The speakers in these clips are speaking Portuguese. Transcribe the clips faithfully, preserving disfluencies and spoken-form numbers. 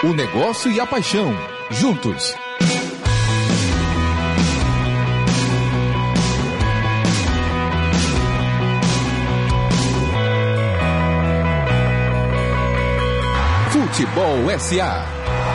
O negócio e a paixão, juntos. Futebol S A.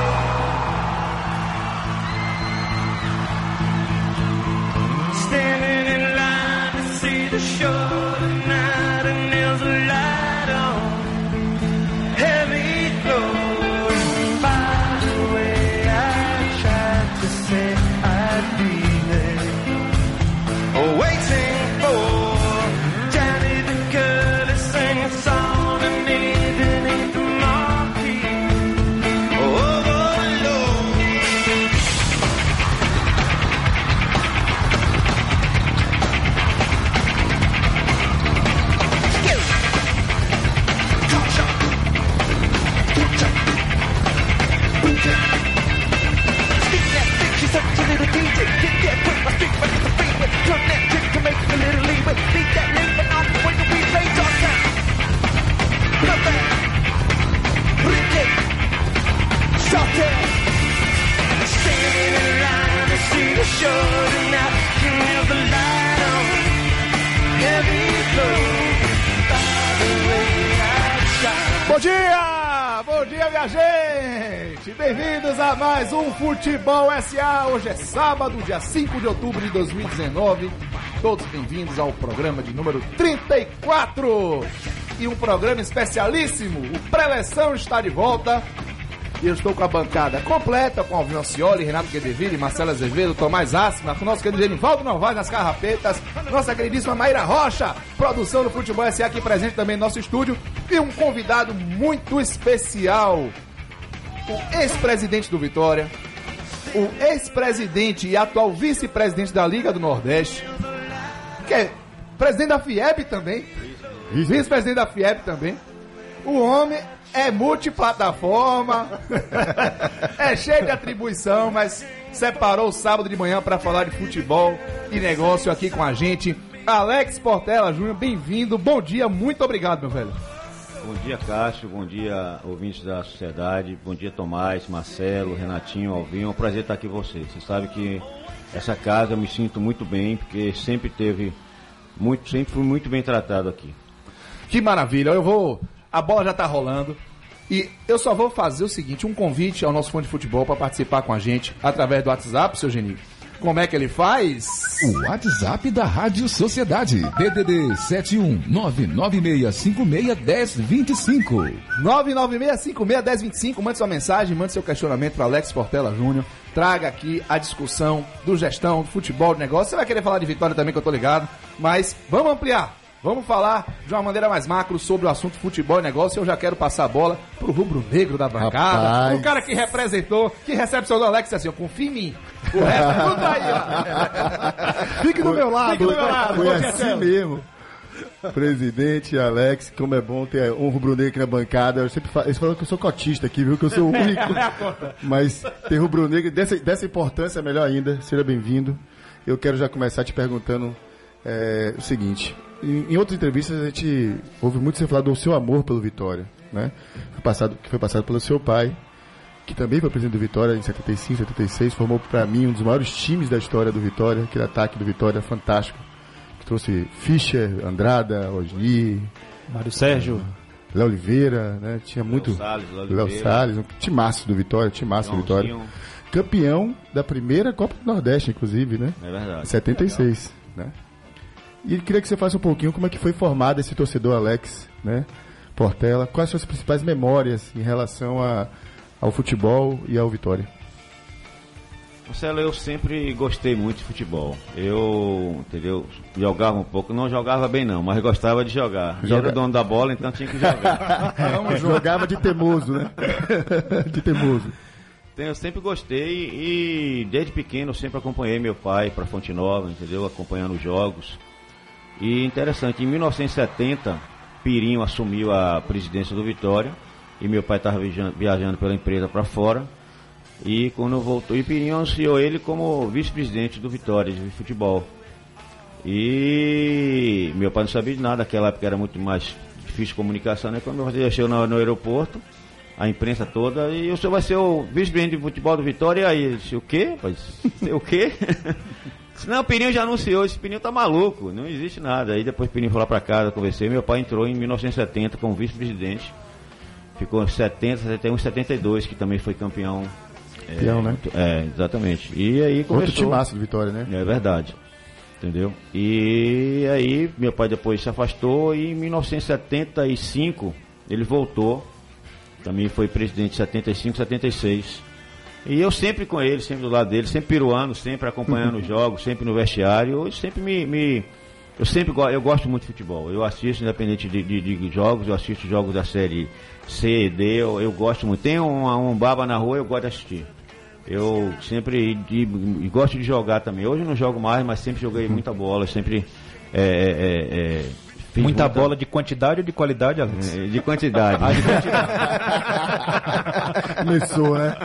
Bom dia! Bom dia, minha gente! Bem-vindos a mais um Futebol S A. Hoje é sábado, dia cinco de outubro de dois mil e dezenove. Todos bem-vindos ao programa de número trinta e quatro. E um programa especialíssimo. O Preleção está de volta. E eu estou com a bancada completa, com Alvin Ancioli, Renato Guedeville, Marcelo Azevedo, Tomás Assima, com o nosso querido Genivaldo Novaes nas carrapetas, nossa queridíssima Maíra Rocha, produção do Futebol S A aqui presente também no nosso estúdio, e um convidado muito especial, o ex-presidente do Vitória, o ex-presidente e atual vice-presidente da Liga do Nordeste, que é presidente da FIEB também, vice-presidente da FIEB também, o homem é multiplataforma, é cheio de atribuição, mas separou o sábado de manhã para falar de futebol e negócio aqui com a gente. Alex Portela Júnior, bem-vindo, bom dia, muito obrigado, meu velho. Bom dia, Cássio, bom dia, ouvintes da sociedade, bom dia, Tomás, Marcelo, Renatinho, Alvinho, é um prazer estar aqui com vocês. Você sabe que essa casa eu me sinto muito bem, porque sempre teve, muito, sempre fui muito bem tratado aqui. Que maravilha, eu vou... A bola já tá rolando e eu só vou fazer o seguinte, um convite ao nosso fã de futebol para participar com a gente através do WhatsApp, seu Geni. Como é que ele faz? O WhatsApp da Rádio Sociedade, D D D sete um nove nove seis cinco seis um zero dois cinco. nove nove seis cinco seis um zero dois cinco, mande sua mensagem, mande seu questionamento para Alex Portela Júnior. Traga aqui a discussão do gestão, do futebol, do negócio. Você vai querer falar de Vitória também, que eu tô ligado, mas vamos ampliar. Vamos falar de uma maneira mais macro sobre o assunto futebol e negócio. Eu já quero passar a bola pro rubro-negro da bancada. Rapaz. O cara que representou, que recepcionou o Alex, assim, eu confio em mim. O resto é tudo aí, ó. Fique do meu lado. Fique do meu lado. Foi assim mesmo. Presidente, Alex, como é bom ter um rubro-negro aqui na bancada. Eu sempre falo, eles falam que eu sou cotista aqui, viu? Que eu sou o único. Mas ter rubro-negro dessa, dessa importância é melhor ainda. Seja bem-vindo. Eu quero já começar te perguntando é, o seguinte... Em, em outras entrevistas a gente ouve muito você falar do seu amor pelo Vitória, né? Foi passado, que foi passado pelo seu pai, que também foi presidente do Vitória em setenta e cinco, setenta e seis, formou para mim um dos maiores times da história do Vitória, aquele ataque do Vitória fantástico, que trouxe Fischer, Andrada, Osni, Mário Sérgio, Léo Oliveira, né? Tinha muito Léo Salles, um timaço do Vitória, timaço do Vitória. Campeão da primeira Copa do Nordeste, inclusive, né? É verdade. setenta e seis, né? E queria que você faça um pouquinho como é que foi formado esse torcedor Alex, né, Portela. Quais são as principais memórias em relação a, ao futebol e ao Vitória? Marcelo, eu sempre gostei muito de futebol. Eu, entendeu, jogava um pouco, não jogava bem não, mas gostava de jogar. Joga... Era o dono da bola, então tinha que jogar. Jogava de teimoso, né? De teimoso. Então, eu sempre gostei e desde pequeno eu sempre acompanhei meu pai para Fonte Nova, entendeu, acompanhando os jogos. E interessante, em mil novecentos e setenta, Pirinho assumiu a presidência do Vitória e meu pai estava viajando pela empresa para fora. E quando voltou, e Pirinho anunciou ele como vice-presidente do Vitória de futebol. E meu pai não sabia de nada, naquela época era muito mais difícil de comunicação, né? Quando eu chegou no, no aeroporto, a imprensa toda, e o senhor vai ser o vice-presidente de futebol do Vitória, e aí, eu disse, o quê? O quê? Não, o Pirinho já anunciou, esse Pirinho tá maluco, não existe nada. Aí depois o Pirinho foi lá pra casa, conversei, meu pai entrou em mil novecentos e setenta como vice-presidente, ficou em setenta, setenta e um, setenta e dois, que também foi campeão. Campeão, é, né? É, exatamente. E aí começou... Outro timaço do Vitória, né? É verdade. Entendeu? E aí meu pai depois se afastou e em mil novecentos e setenta e cinco ele voltou. Também foi presidente de setenta e cinco, setenta e seis. E eu sempre com ele, sempre do lado dele, sempre piruando, sempre acompanhando os jogos, sempre no vestiário. Eu sempre me... me eu sempre go eu gosto muito de futebol. Eu assisto, independente de, de, de jogos, eu assisto jogos da série C e D, eu, eu gosto muito. Tem um, um baba na rua, eu gosto de assistir. Eu sempre de, de, gosto de jogar também. Hoje eu não jogo mais, mas sempre joguei muita bola, sempre... É, é, é, muita, muita bola de quantidade ou de qualidade, Alex? É, de quantidade. Ah, de quantidade. Começou, né?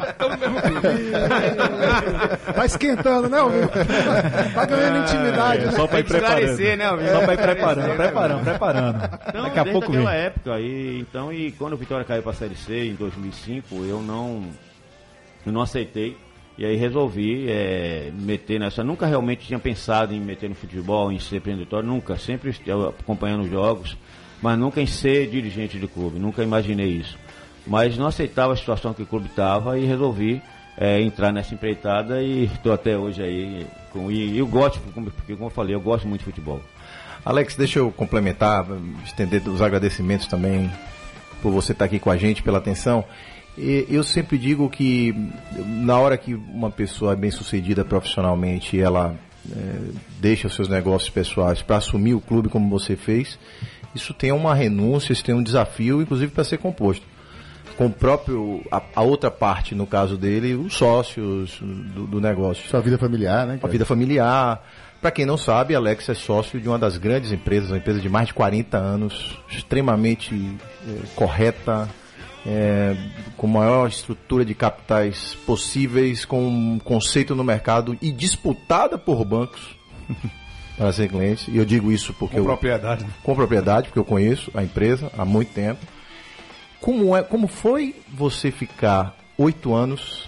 Tá esquentando, né, Alvino? Tá ganhando intimidade. É, só pra ir preparando. Né, Alvino? Só pra ir preparando, preparando, preparando. Então, daqui a pouco vem. Naquela época, e, então, e quando o Vitória caiu pra Série C em dois mil e cinco, eu não, eu não aceitei. E aí resolvi é, meter nessa. Eu nunca realmente tinha pensado em meter no futebol, em ser empreendedor, nunca. Sempre acompanhando os jogos, mas nunca em ser dirigente do clube. Nunca imaginei isso. Mas não aceitava a situação que o clube estava e resolvi é, entrar nessa empreitada e estou até hoje aí. Com, e, e eu gosto, porque como eu falei, eu gosto muito de futebol. Alex, deixa eu complementar, estender os agradecimentos também por você estar aqui com a gente, pela atenção. Eu sempre digo que na hora que uma pessoa é bem sucedida profissionalmente, ela é, deixa os seus negócios pessoais para assumir o clube como você fez, isso tem uma renúncia, isso tem um desafio, inclusive para ser composto. Com o próprio, a, a outra parte, no caso dele, os sócios do, do negócio. Sua vida familiar, né? A vida familiar. Para quem não sabe, Alex é sócio de uma das grandes empresas, uma empresa de mais de quarenta anos, extremamente é, correta, É, com a maior estrutura de capitais possíveis, com um conceito no mercado e disputada por bancos para ser cliente. E eu digo isso porque com eu, propriedade. Com propriedade, porque eu conheço a empresa há muito tempo. Como, é, como foi você ficar oito anos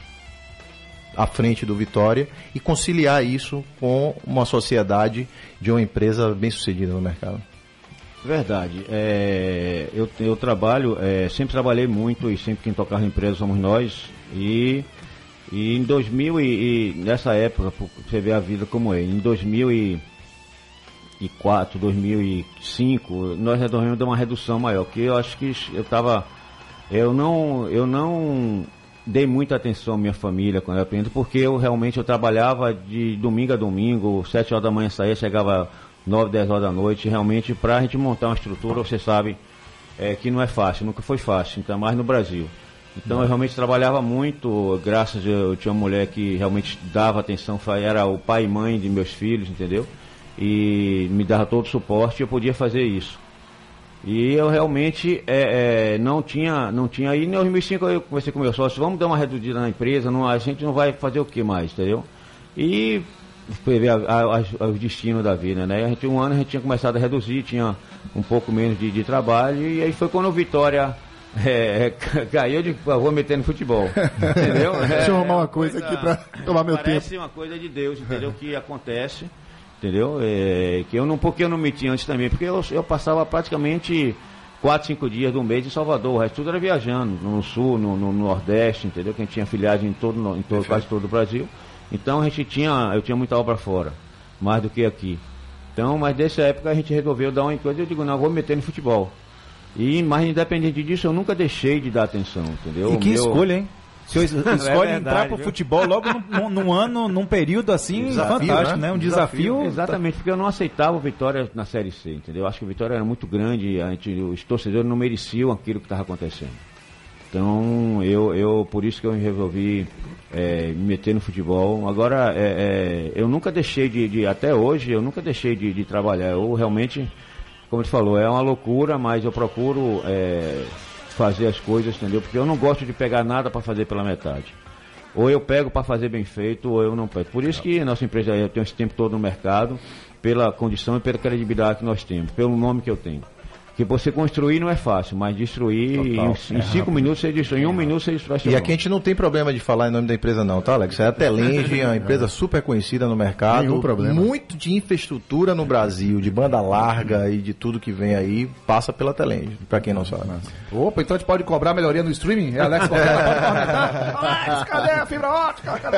à frente do Vitória e conciliar isso com uma sociedade de uma empresa bem sucedida no mercado? Verdade. É, eu, eu trabalho, é, sempre trabalhei muito e sempre quem tocava a empresa somos nós. E, e em dois mil e, e nessa época, você vê a vida como é, em dois mil e quatro, dois mil e cinco, nós resolvemos dar uma redução maior, porque eu acho que eu estava, eu não, eu não dei muita atenção à minha família quando eu aprendi, porque eu realmente eu trabalhava de domingo a domingo, sete horas da manhã saía, chegava nove, dez horas da noite, realmente para a gente montar uma estrutura, você sabe é, que não é fácil, nunca foi fácil, ainda mais no Brasil. Então eu realmente trabalhava muito, graças a eu tinha uma mulher que realmente dava atenção, era o pai e mãe de meus filhos, entendeu? E me dava todo o suporte e eu podia fazer isso. E eu realmente é, é, não tinha, não tinha, aí em dois mil e cinco eu conversei com meu sócio, vamos dar uma reduzida na empresa, não, a gente não vai fazer o que mais, entendeu? E foi ver o destino da vida, né? A gente, um ano a gente tinha começado a reduzir, tinha um pouco menos de, de trabalho, e aí foi quando o Vitória é, caiu de vou meter no futebol, entendeu? Deixa eu arrumar uma é, coisa aqui para tomar meu parece tempo. Parece uma coisa de Deus, entendeu? Que acontece, entendeu? É, que eu não, porque eu não meti antes também, porque eu, eu passava praticamente quatro, cinco dias do mês em Salvador, o resto tudo era viajando, no sul, no, no Nordeste, entendeu? Que a gente tinha filiagem em todo, em todo, quase todo o Brasil. Então a gente tinha, eu tinha muita obra fora, mais do que aqui. Então, mas dessa época a gente resolveu dar uma coisa, eu digo, não, vou me meter no futebol. E, mas independente disso, eu nunca deixei de dar atenção, entendeu? E que meu... escolha, hein? Se eu escolhe é entrar pro viu? futebol logo num, num ano, num período assim, desafio, fantástico, né? né? Um desafio. desafio exatamente, porque eu não aceitava o Vitória na Série C, entendeu? Eu acho que o Vitória era muito grande, a gente, os torcedores não mereciam aquilo que estava acontecendo. Então, eu, eu, por isso que eu resolvi é, me meter no futebol. Agora, é, é, eu nunca deixei de, de, até hoje, eu nunca deixei de, de trabalhar. Eu realmente, como você falou, é uma loucura, mas eu procuro é, fazer as coisas, entendeu? Porque eu não gosto de pegar nada para fazer pela metade. Ou eu pego para fazer bem feito, ou eu não pego. Por isso que nossa empresa tem esse tempo todo no mercado, pela condição e pela credibilidade que nós temos, pelo nome que eu tenho. Porque você construir não é fácil, mas destruir em, em cinco minutos você destrói, em um minuto você destrói. E aqui a gente não tem problema de falar em nome da empresa não, tá, Alex? É a Telenge, é uma empresa super conhecida no mercado. Nenhum problema. Muito de infraestrutura no Brasil, de banda larga e de tudo que vem aí, passa pela Telenge, pra quem não sabe. Opa, então a gente pode cobrar melhoria no streaming? É Alex Cortella, pode comentar? Alex, cadê a fibra ótica? Cadê?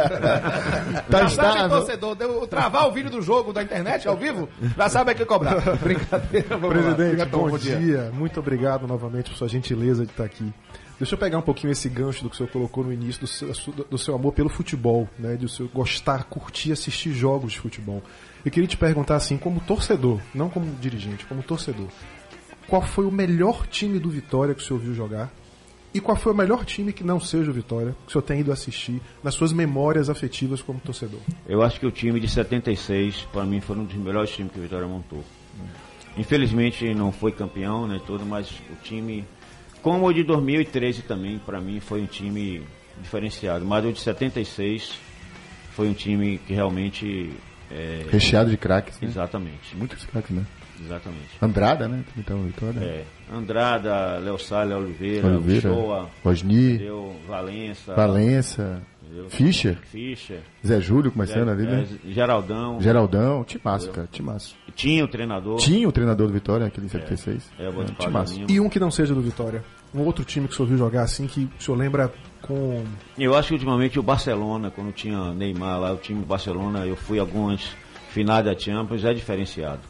Tá Já sabe, estável. torcedor, deu, travar o vídeo do jogo da internet ao vivo, já sabe aqui cobrar. Brincadeira, vamos lá. Presidente, Obrigadão, bom dia. Muito obrigado novamente por sua gentileza de estar aqui. Deixa eu pegar um pouquinho esse gancho do que o senhor colocou no início, do seu, do seu amor pelo futebol, né? De o senhor gostar, curtir, assistir jogos de futebol. Eu queria te perguntar assim, como torcedor, não como dirigente, como torcedor, qual foi o melhor time do Vitória que o senhor viu jogar? E qual foi o melhor time que não seja o Vitória, que o senhor tenha ido assistir, nas suas memórias afetivas como torcedor? Eu acho que o time de setenta e seis, para mim, foi um dos melhores times que o Vitória montou. Infelizmente não foi campeão, né, tudo, mas o time, como o de dois mil e treze também, para mim foi um time diferenciado. Mas o de setenta e seis foi um time que realmente... É, Recheado de craques. Né? Exatamente. Muitos craques, né? Exatamente. Andrada, né? Então, Vitória. É, Andrada, Léo Salles, Oliveira, Oliveira, Shoa, Osni, entendeu? Valença, Valença, entendeu? Fischer, Fischer, Zé Júlio começando é, ali, né? é, Geraldão, Geraldão, timaço, cara, timaço. tinha o treinador, Tinha o treinador do Vitória, aquele em setenta e seis. é, o É, timaço. E um que não seja do Vitória? Um outro time que o senhor viu jogar assim, que o senhor lembra com... Eu acho que ultimamente o Barcelona, quando tinha Neymar lá, o time do Barcelona, eu fui a algumas finais da Champions, é diferenciado.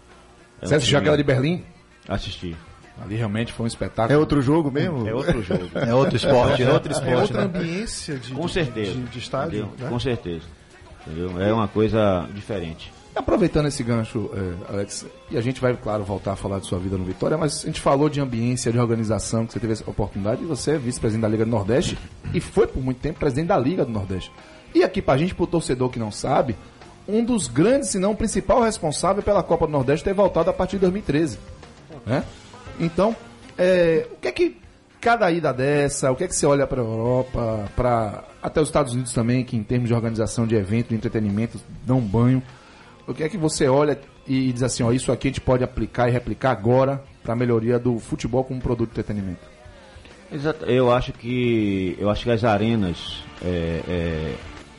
É Você um assistiu time- aquela de Berlim? Assisti. Ali realmente foi um espetáculo. É outro jogo mesmo? É outro jogo. É outro esporte, é outro É esporte, outra né? ambiência de, Com de- certeza. de, de estádio, entendeu? né? Com certeza. Entendeu? É uma coisa diferente. Aproveitando esse gancho, eh, Alex, e a gente vai, claro, voltar a falar de sua vida no Vitória, mas a gente falou de ambiência, de organização, que você teve essa oportunidade, e você é vice-presidente da Liga do Nordeste e foi por muito tempo presidente da Liga do Nordeste. E aqui pra gente, pro torcedor que não sabe, um dos grandes, se não o principal responsável pela Copa do Nordeste ter voltado a partir de dois mil e treze. Né? Então, eh, o que é que cada ida dessa, o que é que você olha para a Europa, para até os Estados Unidos também, que em termos de organização de evento, de entretenimento, dão banho. O que é que você olha e diz assim, ó, isso aqui a gente pode aplicar e replicar agora para a melhoria do futebol como produto de entretenimento? Exato. Eu acho que eu acho que as arenas é, é,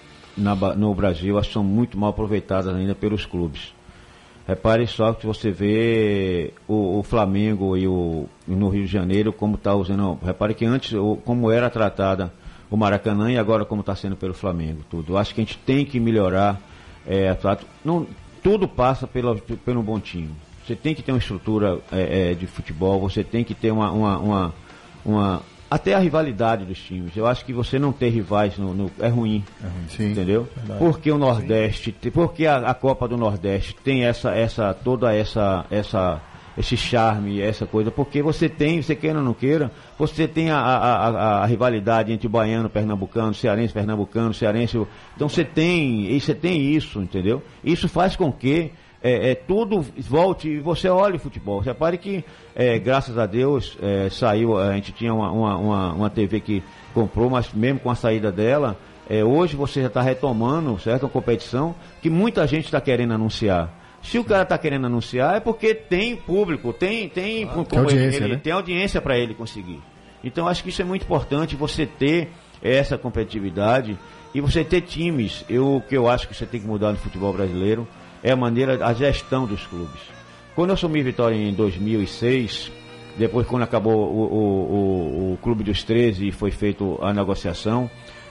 na Ba- no Brasil acho que são muito mal aproveitadas ainda pelos clubes. Repare só que você vê o, o Flamengo e o e no Rio de Janeiro como está usando. Repare que antes o, como era tratada o Maracanã e agora como está sendo pelo Flamengo. Tudo. Eu acho que a gente tem que melhorar. É, não, tudo passa pelo, pelo bom time. Você tem que ter uma estrutura é, é, de futebol. Você tem que ter uma, uma, uma, uma até a rivalidade dos times. Eu acho que você não ter rivais no, no, é ruim. É ruim, sim. Entendeu? Porque o Nordeste, porque a, a Copa do Nordeste tem essa, essa, toda essa, essa, esse charme, essa coisa, porque você tem, você queira ou não queira, você tem a, a, a, a rivalidade entre o baiano, pernambucano, cearense, pernambucano, cearense, então você tem, e você tem isso, entendeu? Isso faz com que É, é, tudo volte e você olha o futebol. Você repare que, é, graças a Deus, é, saiu, a gente tinha uma, uma, uma, uma T V que comprou, mas mesmo com a saída dela, é, hoje você já está retomando, certo? Uma competição que muita gente está querendo anunciar. Se o cara está querendo anunciar é porque tem público, tem, tem, Ah, tem audiência, ele, né? tem audiência para ele conseguir. Então acho que isso é muito importante, você ter essa competitividade e você ter times. Eu, o que eu acho que você tem que mudar no futebol brasileiro é a maneira, a gestão dos clubes. Quando eu assumi Vitória em dois mil e seis, depois quando acabou o, o, o, o Clube dos treze e foi feita a negociação,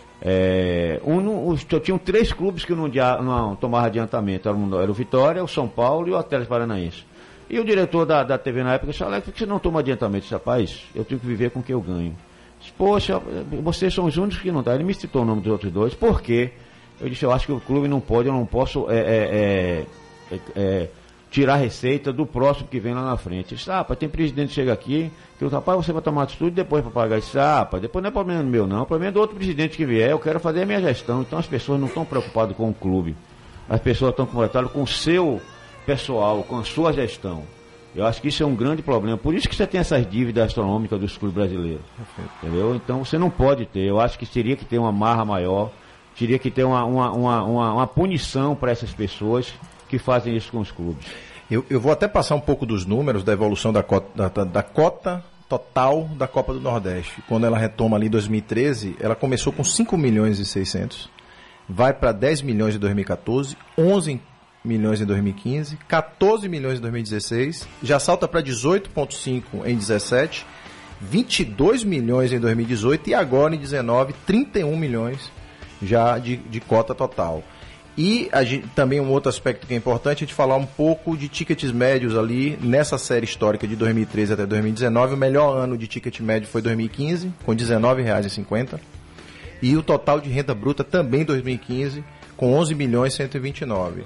é, um, os, tinham três clubes que não, não tomavam adiantamento, era, um, era o Vitória, o São Paulo e o Atlético Paranaense. E o diretor da, da T V na época disse, Alex, por que você não toma adiantamento? Eu disse, rapaz, eu tenho que viver com o que eu ganho. Eu disse, poxa, vocês são os únicos que não dão. Ele me citou o nome dos outros dois, por quê? Eu disse, eu acho que o clube não pode, eu não posso é, é, é, é, tirar receita do próximo que vem lá na frente. Eu disse, ah, rapaz, tem presidente que chega aqui, que o rapaz, você vai tomar atitude depois para pagar. Eu disse, ah, rapaz, depois não é problema meu não, o problema é do outro presidente que vier, eu quero fazer a minha gestão. Então as pessoas não estão preocupadas com o clube, as pessoas estão preocupadas com o seu pessoal, com a sua gestão. Eu acho que isso é um grande problema, por isso que você tem essas dívidas astronômicas dos clubes brasileiros. Entendeu? Então você não pode ter, eu acho que teria que ter uma marra maior, teria que ter uma, uma, uma, uma, uma punição para essas pessoas que fazem isso com os clubes. Eu, eu vou até passar um pouco dos números da evolução da cota, da, da, da cota total da Copa do Nordeste. Quando ela retoma ali em dois mil e treze, ela começou com cinco milhões e seiscentos, vai para dez milhões em dois mil e quatorze, onze milhões em dois mil e quinze, quatorze milhões em dois mil e dezesseis, já salta para dezoito vírgula cinco em dezessete, vinte e dois milhões em dois mil e dezoito e agora em dezenove, trinta e um milhões já de, de cota total. E a gente, também um outro aspecto que é importante é a gente falar um pouco de tickets médios ali nessa série histórica de dois mil e treze até dois mil e dezenove. O melhor ano de ticket médio foi dois mil e quinze, com dezenove reais e cinquenta centavos. E o total de renda bruta também dois mil e quinze, com onze milhões cento e vinte e nove.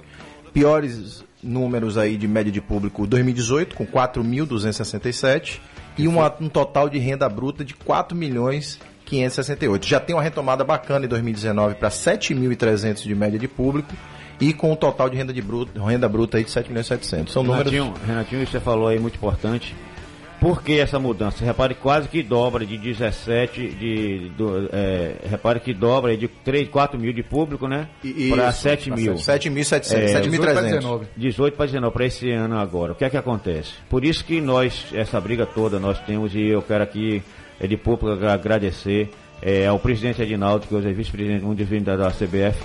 Piores números aí de média de público dois mil e dezoito, com quatro mil duzentos e sessenta e sete. E uma, um total de renda bruta de quatro milhões quinhentos e sessenta e oito. Já tem uma retomada bacana em dois mil e dezenove para sete mil e trezentos de média de público e com um total de renda, de bruta, renda bruta aí de sete milhões e setecentos. São Renatinho, números... Renatinho, você falou aí muito importante. Por que essa mudança? Repare quase que dobra de dezessete, de, do, é, repare que dobra de três, quatro mil de público, né? Para sete mil. sete mil e setecentos, é, sete mil e trezentos. dezoito para dezenove, para esse ano agora. O que é que acontece? Por isso que nós, essa briga toda, nós temos, e eu quero aqui, é de público, agradecer é, ao presidente Edinaldo, que hoje é vice-presidente, um dos vice da C B F.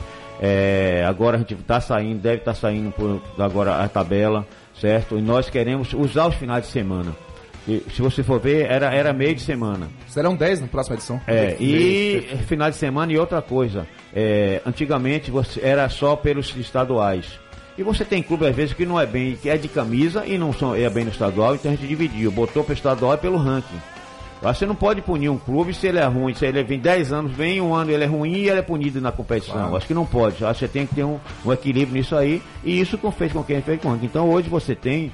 É, agora a gente está saindo, deve estar tá saindo por agora a tabela, certo? E nós queremos usar os finais de semana. E, se você for ver, era, era meio de semana. Serão dez na próxima edição. É, e final de semana e outra coisa. É, antigamente você, era só pelos estaduais. E você tem clube, às vezes, que não é bem, que é de camisa e não são, é bem no estadual, então a gente dividiu, botou para o estadual e pelo ranking. Você não pode punir um clube se ele é ruim, se ele vem dez anos, vem um ano ele é ruim e ele é punido na competição. Claro. Acho que não pode. Acho que você tem que ter um, um equilíbrio nisso aí. E isso fez com quem fez com o ranking. Então hoje você tem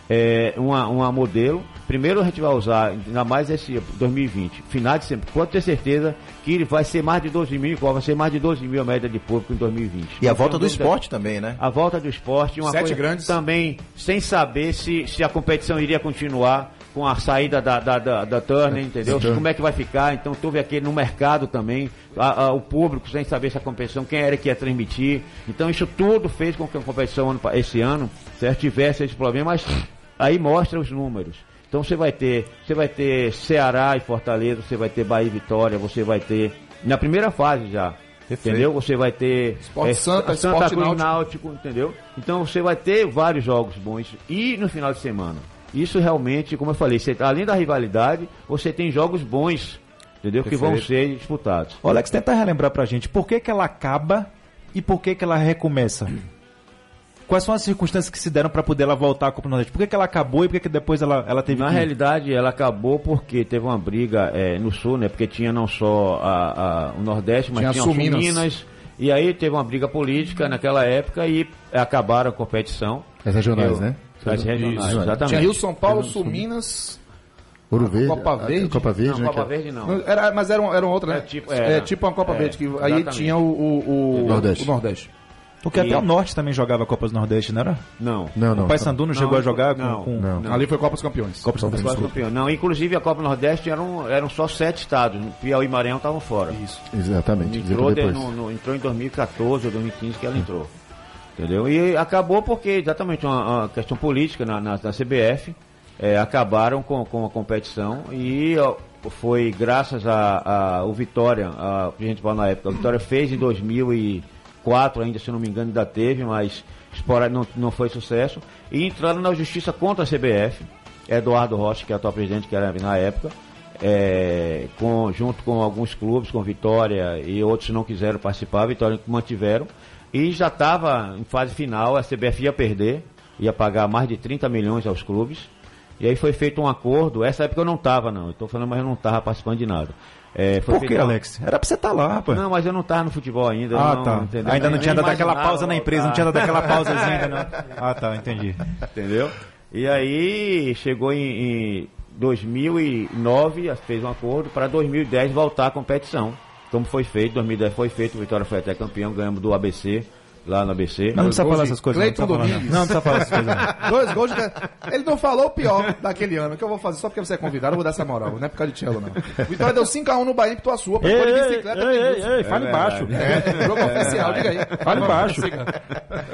é, uma, uma modelo. Primeiro a gente vai usar, ainda mais esse dois mil e vinte, final de semana. Pode ter certeza que ele vai ser mais de doze mil, vai ser mais de doze mil a média de público em dois mil e vinte. E a volta do esporte também, né? A volta do esporte, uma Sete coisa grandes. Também sem saber se, se a competição iria continuar com a saída da, da, da, da Turner, entendeu? Como é que vai ficar? Então teve aqui no mercado também, a, a, o público sem saber se a competição, quem era que ia transmitir. Então isso tudo fez com que a competição ano, esse ano, certo, tivesse esse problema, mas aí mostra os números. Então você vai ter, você vai ter Ceará e Fortaleza, você vai ter Bahia e Vitória, você vai ter na primeira fase já, Perfeito. Entendeu? Você vai ter Esporte é, Santa, Santa Esporte Cruz Náutico. Náutico, entendeu? Então você vai ter vários jogos bons e no final de semana. Isso realmente, como eu falei, você, além da rivalidade, você tem jogos bons, entendeu? Perfeito. Que vão ser disputados. O Alex, tenta relembrar pra gente por que que ela acaba e por que que ela recomeça. Quais são as circunstâncias que se deram para poder ela voltar à Copa do Nordeste? Por que que ela acabou e por que que depois ela, ela teve Na que... realidade, ela acabou porque teve uma briga é, no Sul, né? Porque tinha não só a, a, o Nordeste, mas tinha, tinha, tinha o Sul-Minas. Minas. E aí teve uma briga política naquela época e acabaram a competição. As regionais, Eu, né? As regionais, Isso, exatamente. Tinha Rio, São Paulo, Sul, Minas... Ouro Verde. Copa Verde? A Copa Verde, Não, né? Copa que- Verde não. Não, Era, mas era, um- era um outro, né? É tipo- é, era. tipo uma Copa É, Verde, que aí exatamente. tinha o, o, o, Nordeste. o Nordeste. Porque até E- o Norte também jogava Copas do Nordeste, não era? Não. Não, não. O Paysandu não chegou a jogar com... não, com... Não. Não. Ali foi Copa dos Campeões. Copa dos Quase Campeões. campeão. Não, inclusive a Copa Nordeste eram, eram só sete estados. Piauí e Maranhão estavam fora. Isso. Exatamente. Entrou, de- depois. no, no- entrou em dois mil e quatorze ou dois mil e quinze que ela entrou. Entendeu? E acabou porque, exatamente, uma, uma questão política na, na, na C B F. É, acabaram com, com a competição e ó, foi graças a, a o Vitória, a presidente na época, a Vitória fez em dois mil e quatro ainda, se não me engano, ainda teve, mas espora- não, não foi sucesso. E entraram na justiça contra a C B F, Eduardo Rocha, que é o atual presidente, que era na época, é, com, junto com alguns clubes, com Vitória e outros não quiseram participar, Vitória mantiveram. E já estava em fase final, a C B F ia perder, ia pagar mais de trinta milhões aos clubes. E aí foi feito um acordo, essa época eu não estava não, eu estou falando, mas eu não estava participando de nada. É, foi Por que, feito um- Alex? Era pra você estar lá, rapaz. Não, mas eu não estava no futebol ainda. Ah, não, tá. entendeu? Ainda não Eu tinha nem dado aquela imaginava pausa na empresa, não voltar. tinha dado aquela pausazinha ainda, não. Ah, tá, entendi. Entendeu? E aí chegou em, em dois mil e nove, fez um acordo para dois mil e dez voltar à competição. Como foi feito, dois mil e dez foi feito, o Vitória foi até campeão, ganhamos do A B C, lá no A B C. Não, não precisa Gols falar de essas coisas. Não, Cleiton não, precisa falar, Domingues. não. Não precisa falar essas coisas. Não. Dois gols de... Ele não falou o pior daquele ano, que eu vou fazer só porque você é convidado, eu vou dar essa moral, não é por causa de Tchelo, não. Vitória deu cinco a um no Bahia em Pituaçu, pô, Ei, de ei, bicicleta. ei, tem ei, isso. ei, fala embaixo. É, jogo oficial, diga aí. Fala embaixo.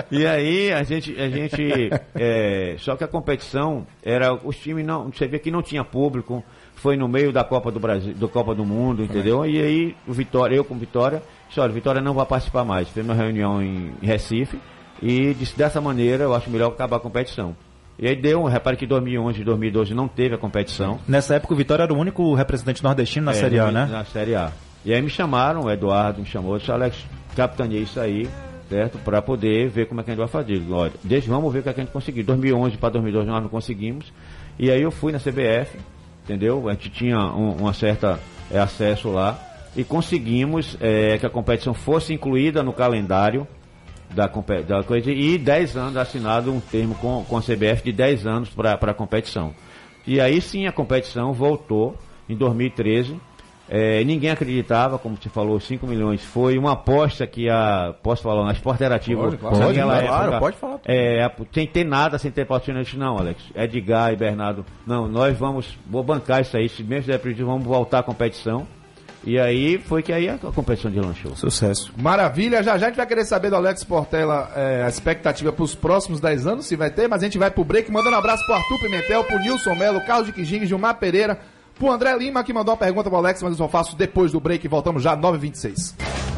E aí a gente, a gente é, só que a competição era, os times não, você vê que não tinha público, foi no meio da Copa do Brasil, do Copa do Mundo, entendeu? E aí o Vitória, eu com Vitória, disse, olha, Vitória não vai participar mais. Fez uma reunião em Recife e disse, dessa maneira eu acho melhor acabar a competição. E aí deu, repare que em dois mil e onze e dois mil e doze não teve a competição. Nessa época o Vitória era o único representante nordestino na é, Série A, no, né? Na Série A. E aí me chamaram, o Eduardo me chamou, disse, Alex, capitaneei isso aí, certo? Para poder ver como é que a gente vai fazer. Olha, deixa, vamos ver o que, é que a gente conseguiu. dois mil e onze para dois mil e doze nós não conseguimos. E aí eu fui na C B F, entendeu? A gente tinha um, uma certa é, acesso lá e conseguimos é, que a competição fosse incluída no calendário da, da coisa e dez anos assinado um termo com, com a C B F de dez anos para a competição. E aí sim a competição voltou em dois mil e treze. É, ninguém acreditava, como você falou, cinco milhões. Foi uma aposta que a. Posso falar, na Sport Interativo. Pode, claro, naquela pode, época, claro, pode falar. É, sem ter nada, sem ter patrocínio. Não, Alex. Edgar e Bernardo. Não, nós vamos. Vou bancar isso aí. Se mesmo der prejuízo, vamos voltar à competição. E aí foi que aí a, a competição deslanchou. Sucesso. Maravilha, já já a gente vai querer saber do Alex Portela é, a expectativa para os próximos dez anos, se vai ter, mas a gente vai pro break, mandando um abraço pro Arthur Pimentel, pro Nilson Melo, Carlos de Quijingue, Gilmar Pereira, pro André Lima, que mandou uma pergunta pro Alex, mas eu só faço depois do break e voltamos já, nove e vinte e seis.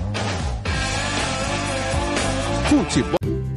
Futebol.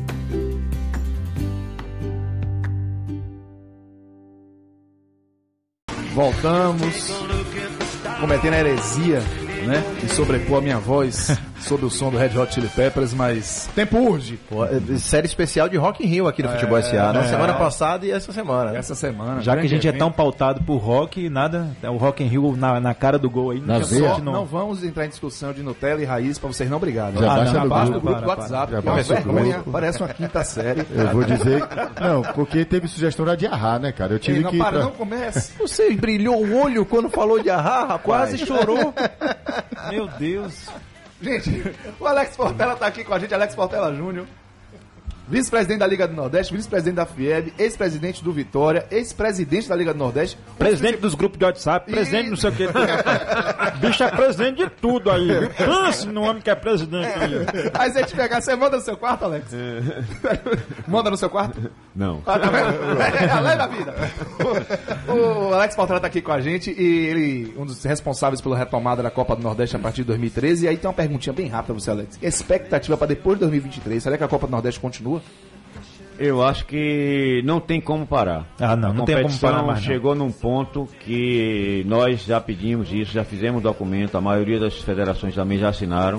Voltamos, cometendo a heresia, né? E sobrepor a minha voz sobre o som do Red Hot Chili Peppers, mas tempo urge. Pô, é, série especial de Rock in Rio aqui do Futebol S A, né? é. Semana passada e essa semana. Né? Essa semana. Já que a grande gente é evento. tão pautado por rock, nada, o Rock in Rio na, na cara do gol aí. Na não, veia. Só não vamos entrar em discussão de Nutella e raiz pra vocês não brigarem. Já Ah, baixa não, no baixa grupo. no grupo do Para, WhatsApp. para. que é uma Já baixa no vergonha, grupo. parece uma quinta série. Eu vou dizer. Não, porque teve sugestão de Arrar, né, cara? Eu tive Ei, não, que. para, pra- não comece. Você brilhou o olho quando falou de Arrar, rapaz. Quase chorou. Meu Deus. Gente, o Alex Portela tá aqui com a gente, Alex Portela Júnior, vice-presidente da Liga do Nordeste, vice-presidente da FIEB, ex-presidente do Vitória, ex-presidente da Liga do Nordeste. Presidente dos grupos de WhatsApp, presidente não sei o que. Bicho é presidente de tudo aí, viu? Pense no homem que é presidente aí. Aí se a gente pegar, você manda no seu quarto, Alex? Manda no seu quarto? Não. Ah, tá vendo? É a lei da vida. O, o Alex Portela tá aqui com a gente e ele, um dos responsáveis pela retomada da Copa do Nordeste a partir de dois mil e treze. E aí tem uma perguntinha bem rápida pra você, Alex. Que é a expectativa pra depois de dois mil e vinte e três? Será que a Copa do Nordeste continua? Eu acho que não tem como parar. Ah, não, a não tem como competição parar mais, não. chegou num ponto que nós já pedimos isso, já fizemos documento, a maioria das federações também já assinaram.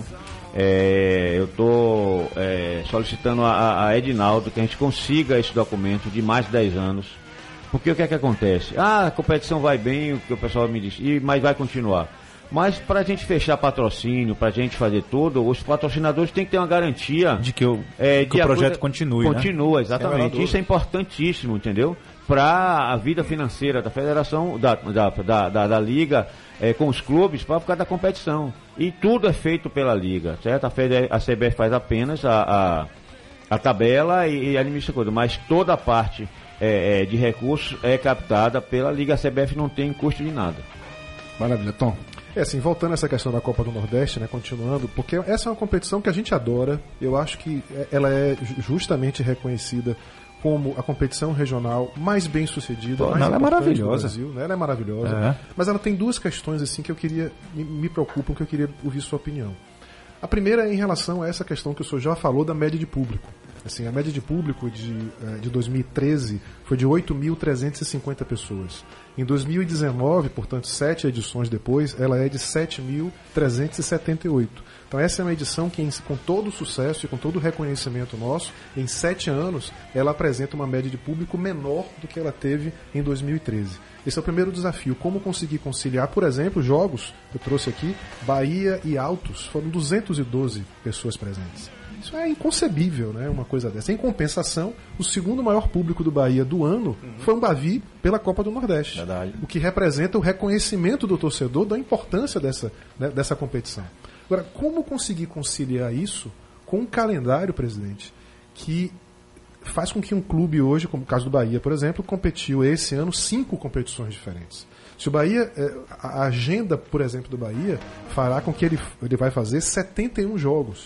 É, eu estou é, solicitando a, a Edinaldo que a gente consiga esse documento de mais de dez anos. Porque o que é que acontece? Ah, a competição vai bem, o que o pessoal me disse, e, mas vai continuar. Mas para a gente fechar patrocínio, para a gente fazer tudo, os patrocinadores têm que ter uma garantia De que o, é, que de o a projeto coisa- continue, né? Continua, exatamente. Isso é importantíssimo, entendeu? Para a vida financeira da federação, da, da, da, da, da liga, é, com os clubes, para ficar da competição. E tudo é feito pela liga, certo? A, Fede- a C B F faz apenas a, a, a tabela e, e administra coisa, mas toda a parte é, é, de recursos é captada pela liga. A C B F não tem custo de nada. Maravilha, Tom. É assim, voltando a essa questão da Copa do Nordeste, né, continuando, porque essa é uma competição que a gente adora, eu acho que ela é ju- justamente reconhecida como a competição regional mais bem sucedida, Pô, mais ela é importante maravilhosa. do Brasil, né? Ela é maravilhosa, É. mas ela tem duas questões assim que eu queria, me, me preocupam, que eu queria ouvir sua opinião. A primeira é em relação a essa questão que o senhor já falou da média de público. Assim, a média de público de, eh, de dois mil e treze foi de oito mil trezentas e cinquenta pessoas. Em dois mil e dezenove, portanto, sete edições depois, ela é de sete mil trezentos e setenta e oito. Então essa é uma edição que, em- com todo o sucesso e com todo o reconhecimento nosso, em sete anos, ela apresenta uma média de público menor do que ela teve em dois mil e treze. Esse é o primeiro desafio, como conseguir conciliar, por exemplo, jogos, eu trouxe aqui, Bahia e Altos, foram duzentas e doze pessoas presentes. Isso é inconcebível, né? Uma coisa dessa. Em compensação, o segundo maior público do Bahia do ano foi um Bavi pela Copa do Nordeste. Verdade. O que representa o reconhecimento do torcedor da importância dessa, né, dessa competição. Agora, como conseguir conciliar isso com um calendário, presidente, que faz com que um clube hoje, como o caso do Bahia, por exemplo, competiu esse ano cinco competições diferentes. Se o Bahia, eh, a agenda, por exemplo, do Bahia, fará com que ele, ele vai fazer setenta e um jogos.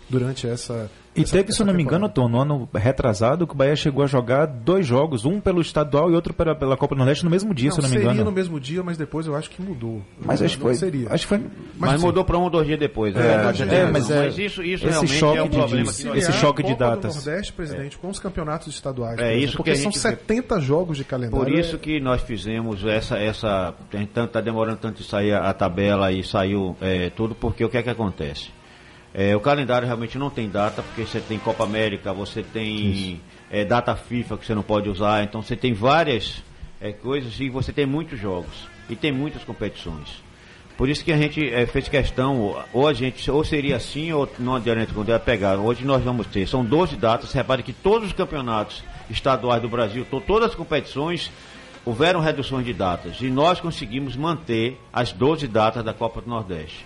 durante essa... E essa, teve, se eu não me temporada. engano, Tom, no ano retrasado, que o Bahia chegou a jogar dois jogos, um pelo estadual e outro pela, pela Copa do Nordeste no mesmo dia, Não, se eu não me seria engano. no mesmo dia, mas depois eu acho que mudou. Mas não, acho que não foi. Seria. Acho que foi. Mas, Mas, mudou para um ou dois dias depois. É, né? é, Mas, é, mas é- mas isso, isso esse realmente choque é um de problema dias, que Se nós esse vier choque a de Copa do datas. Nordeste, presidente, com os campeonatos estaduais. É por exemplo, isso que porque a são gente- setenta jogos de calendário. Por isso que nós fizemos essa, essa, está demorando tanto de sair a, a tabela e saiu é, tudo, porque o que é que acontece? É, o calendário realmente não tem data, porque você tem Copa América, você tem é, data FIFA que você não pode usar, então você tem várias é, coisas e você tem muitos jogos e tem muitas competições. Por isso que a gente é, fez questão, ou a gente, ou seria assim, ou não adianta quando é pegar. Hoje nós vamos ter, são doze datas, repare que todos os campeonatos estaduais do Brasil, to, todas as competições, houveram reduções de datas e nós conseguimos manter as doze datas da Copa do Nordeste.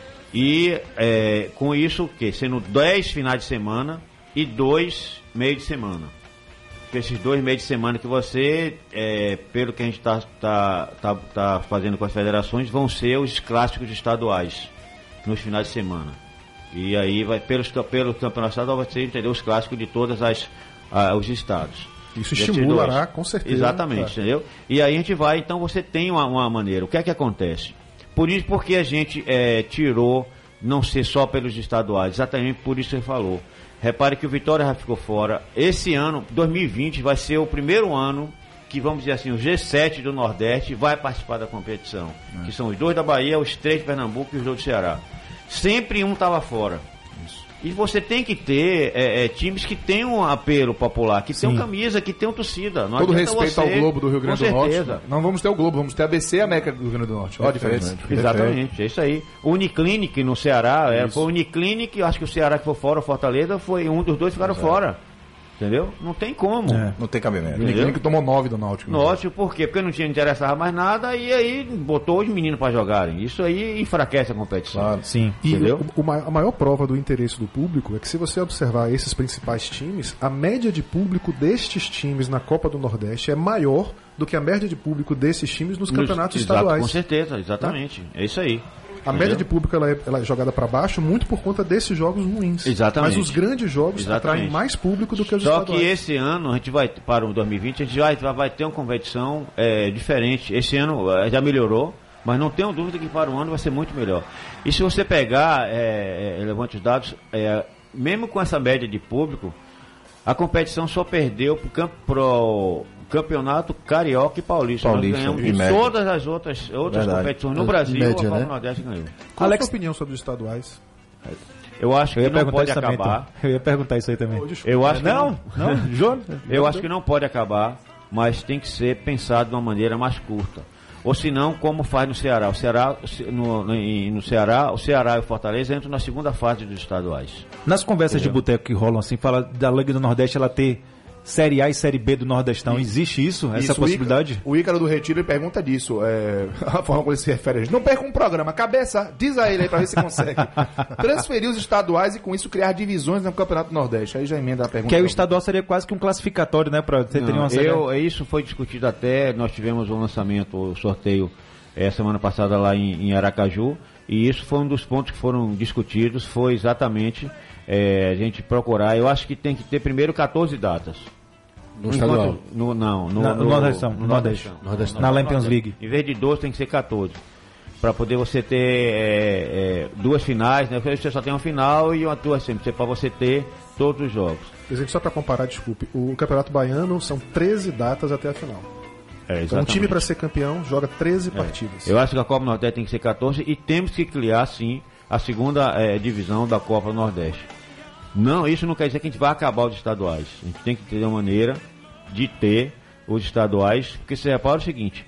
E é, com isso, o quê? Sendo dez finais de semana e dois meios de semana. Esses dois meios de semana que você, é, pelo que a gente está tá, tá, tá fazendo com as federações, vão ser os clássicos estaduais nos finais de semana. E aí, vai, pelos, pelo campeonato estadual, vai ser, entendeu, os clássicos de todos as, ah, os estados. Isso Desses estimulará, dois. com certeza. Exatamente, Tá. entendeu? E aí a gente vai, então você tem uma, uma maneira. O que é que acontece? Por isso, porque a gente é, tirou, não ser só pelos estaduais, exatamente por isso que você falou. Repare que o Vitória já ficou fora. Esse ano, dois mil e vinte, vai ser o primeiro ano que, vamos dizer assim, o G sete do Nordeste vai participar da competição. É. Que são os dois da Bahia, os três de Pernambuco e os dois do Ceará. Sempre um estava fora. E você tem que ter é, é, times que tenham um apelo popular, que tenham camisa, que tenham torcida. Não Todo adianta respeito você, ao Globo do Rio Grande com do Norte. certeza. Não vamos ter o Globo, vamos ter a A B C e a América do Rio Grande do Norte. Olha a diferença. Exatamente, é isso aí. O Uniclinic no Ceará, era, foi o Uniclinic, eu acho que o Ceará que foi fora, o Fortaleza, foi um dos dois ficaram Exato. fora. Entendeu? Não tem como. É. Não tem cabimento. O Uniclinic tomou nove do Náutico. Náutico, por quê? Porque não tinha interessava mais nada e aí botou os meninos para jogarem. Isso aí enfraquece a competição. Claro. Sim. E Entendeu? o- o ma- a maior prova do interesse do público é que, se você observar esses principais times, a média de público destes times na Copa do Nordeste é maior do que a média de público desses times nos campeonatos Exato, estaduais. Com certeza, exatamente. É isso aí. A média de público ela é, ela é jogada para baixo muito por conta desses jogos ruins. Exatamente. Mas os grandes jogos Exatamente. atraem mais público do que os Só estaduais. que esse ano, a gente vai, para o dois mil e vinte, a gente vai, vai ter uma competição é, diferente. Esse ano é, já melhorou, mas não tenho dúvida que para o ano vai ser muito melhor. E se você pegar, é, é, levante os dados, é, mesmo com essa média de público, a competição só perdeu para o Campeonato Carioca e Paulista. Paulista, Nós ganhamos em em média. todas as outras, outras Verdade. competições no Em Brasil, média, a Copa né? do Nordeste ganhou. Qual Alex- é a sua opinião sobre os estaduais? Eu acho Eu ia que não perguntar pode isso também. acabar. Tom. Eu ia perguntar isso aí também. Eu acho que não, não, João. Eu acho que não pode acabar, mas tem que ser pensado de uma maneira mais curta. Ou se não, como faz no Ceará. O Ceará no, no, no Ceará, o Ceará e o Fortaleza entram na segunda fase dos estaduais. Nas conversas Entendeu? de boteco que rolam assim, fala da Liga do Nordeste ela ter Série A e Série B do Nordestão. Existe isso? Essa Isso, possibilidade? O Ícaro, o Ícaro do Retiro ele pergunta disso. É, a forma como ele se refere a gente. Não perca um programa. Cabeça, diz a ele aí pra ver se consegue. Transferir os estaduais e com isso criar divisões no Campeonato Nordeste. Aí já emenda a pergunta. Que aí o estadual seria quase que um classificatório, né? Pra você ter Não, uma série. eu, isso foi discutido até, nós tivemos um lançamento, o sorteio, é, semana passada lá em, em Aracaju, e isso foi um dos pontos que foram discutidos, foi exatamente é, a gente procurar, eu acho que tem que ter primeiro quatorze datas. No estadual. No, não, no, Na- no no- Nordestão, no no Nordeste. Nordestão. Na Champions League. Em vez de doze tem que ser quatorze. Para poder você ter é, é, duas finais, né? Você só tem uma final e uma duas sempre, para você ter todos os jogos. Presidente, só para comparar, desculpe, o Campeonato Baiano são treze datas até a final. É, Então, um time para ser campeão joga treze partidas. Eu acho que a Copa Nordeste tem que ser quatorze e temos que criar, sim, a segunda é, divisão da Copa Nordeste. Não, isso não quer dizer que a gente vai acabar os estaduais. A gente tem que ter uma maneira de ter os estaduais, porque você repara o seguinte,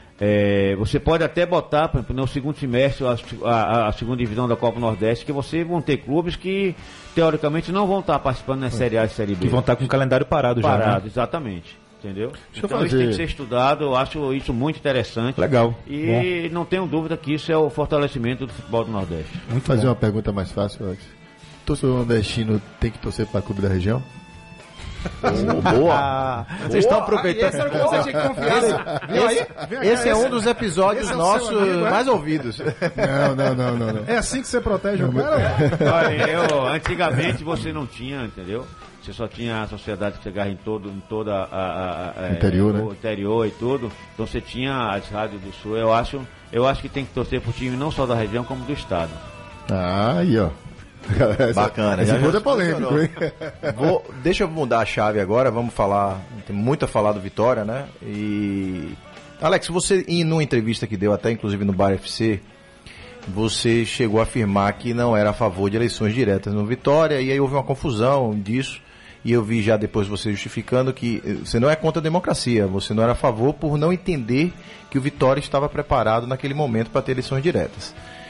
é, você pode até botar, por exemplo, no segundo semestre, a, a, a segunda divisão da Copa Nordeste, que você vão ter clubes que, teoricamente, não vão estar participando na Série A e Série B. Que vão estar com o calendário parado, já. Parado, Né? exatamente. Entendeu? Deixa eu Então fazer- isso tem que ser estudado, eu acho isso muito interessante. Legal. E não tenho dúvida que isso é o fortalecimento do futebol do Nordeste. Vamos fazer uma pergunta mais fácil, Alex. Torcedor nordestino tem que torcer para clube da região? Oh, boa. Vocês estão aproveitando. Esse era o que você tinha que confiar. Viu aí? Esse, esse é um dos episódios esse é o nossos seu amigo, é? mais ouvidos. Não, não, não, não, não. É assim que você protege o cara? Olha, eu, antigamente você não tinha, entendeu? Você só tinha a sociedade que chegava em, todo, em toda a, a, a, Interior, é, né? o interior e tudo. Então você tinha as rádios do Sul. Eu acho, eu acho que tem que torcer pro time não só da região, como do estado. Ah, aí, ó. Essa, Bacana. Esse já- ponto já é polêmico, hein? Vou, deixa eu mudar a chave agora, vamos falar, tem muito a falar do Vitória, né? E Alex, você em numa entrevista que deu até inclusive no Bar F C, você chegou a afirmar que não era a favor de eleições diretas no Vitória, e aí houve uma confusão disso, e eu vi já depois você justificando que você não é contra a democracia, você não era a favor por não entender que o Vitória estava preparado naquele momento para ter eleições diretas.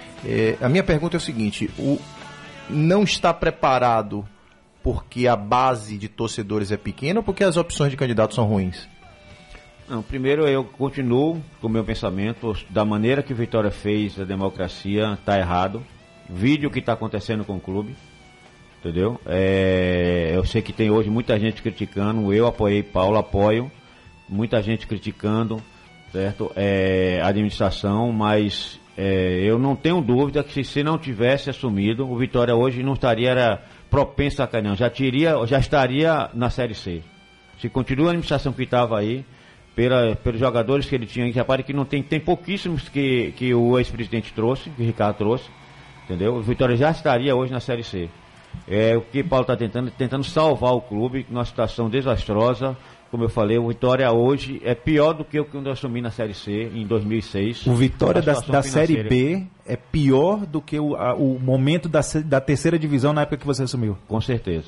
É, a minha pergunta é o seguinte, o não está preparado porque a base de torcedores é pequena ou porque as opções de candidatos são ruins? Não, primeiro eu continuo com o meu pensamento, da maneira que o Vitória fez a democracia, está errado. Vídeo o que está acontecendo com o clube, entendeu? É, eu sei que tem hoje muita gente criticando, eu apoiei Paulo, apoio, muita gente criticando, certo? É, a administração, mas é, eu não tenho dúvida que se, se não tivesse assumido, o Vitória hoje não estaria era, propenso a cair, não, já, teria, já estaria na Série C. Se continua a administração que estava aí, Pela, pelos jogadores que ele tinha, repare que não tem, tem pouquíssimos que, que o ex-presidente trouxe, que o Ricardo trouxe, entendeu? O Vitória já estaria hoje na Série C. É o que o Paulo está tentando, tentando salvar o clube numa situação desastrosa. Como eu falei, o Vitória hoje é pior do que o que eu assumi na Série C em dois mil e seis. O Vitória A da, situação da Série financeira. B é pior do que o, a- o momento da, se- da terceira divisão na época que você assumiu. Com certeza.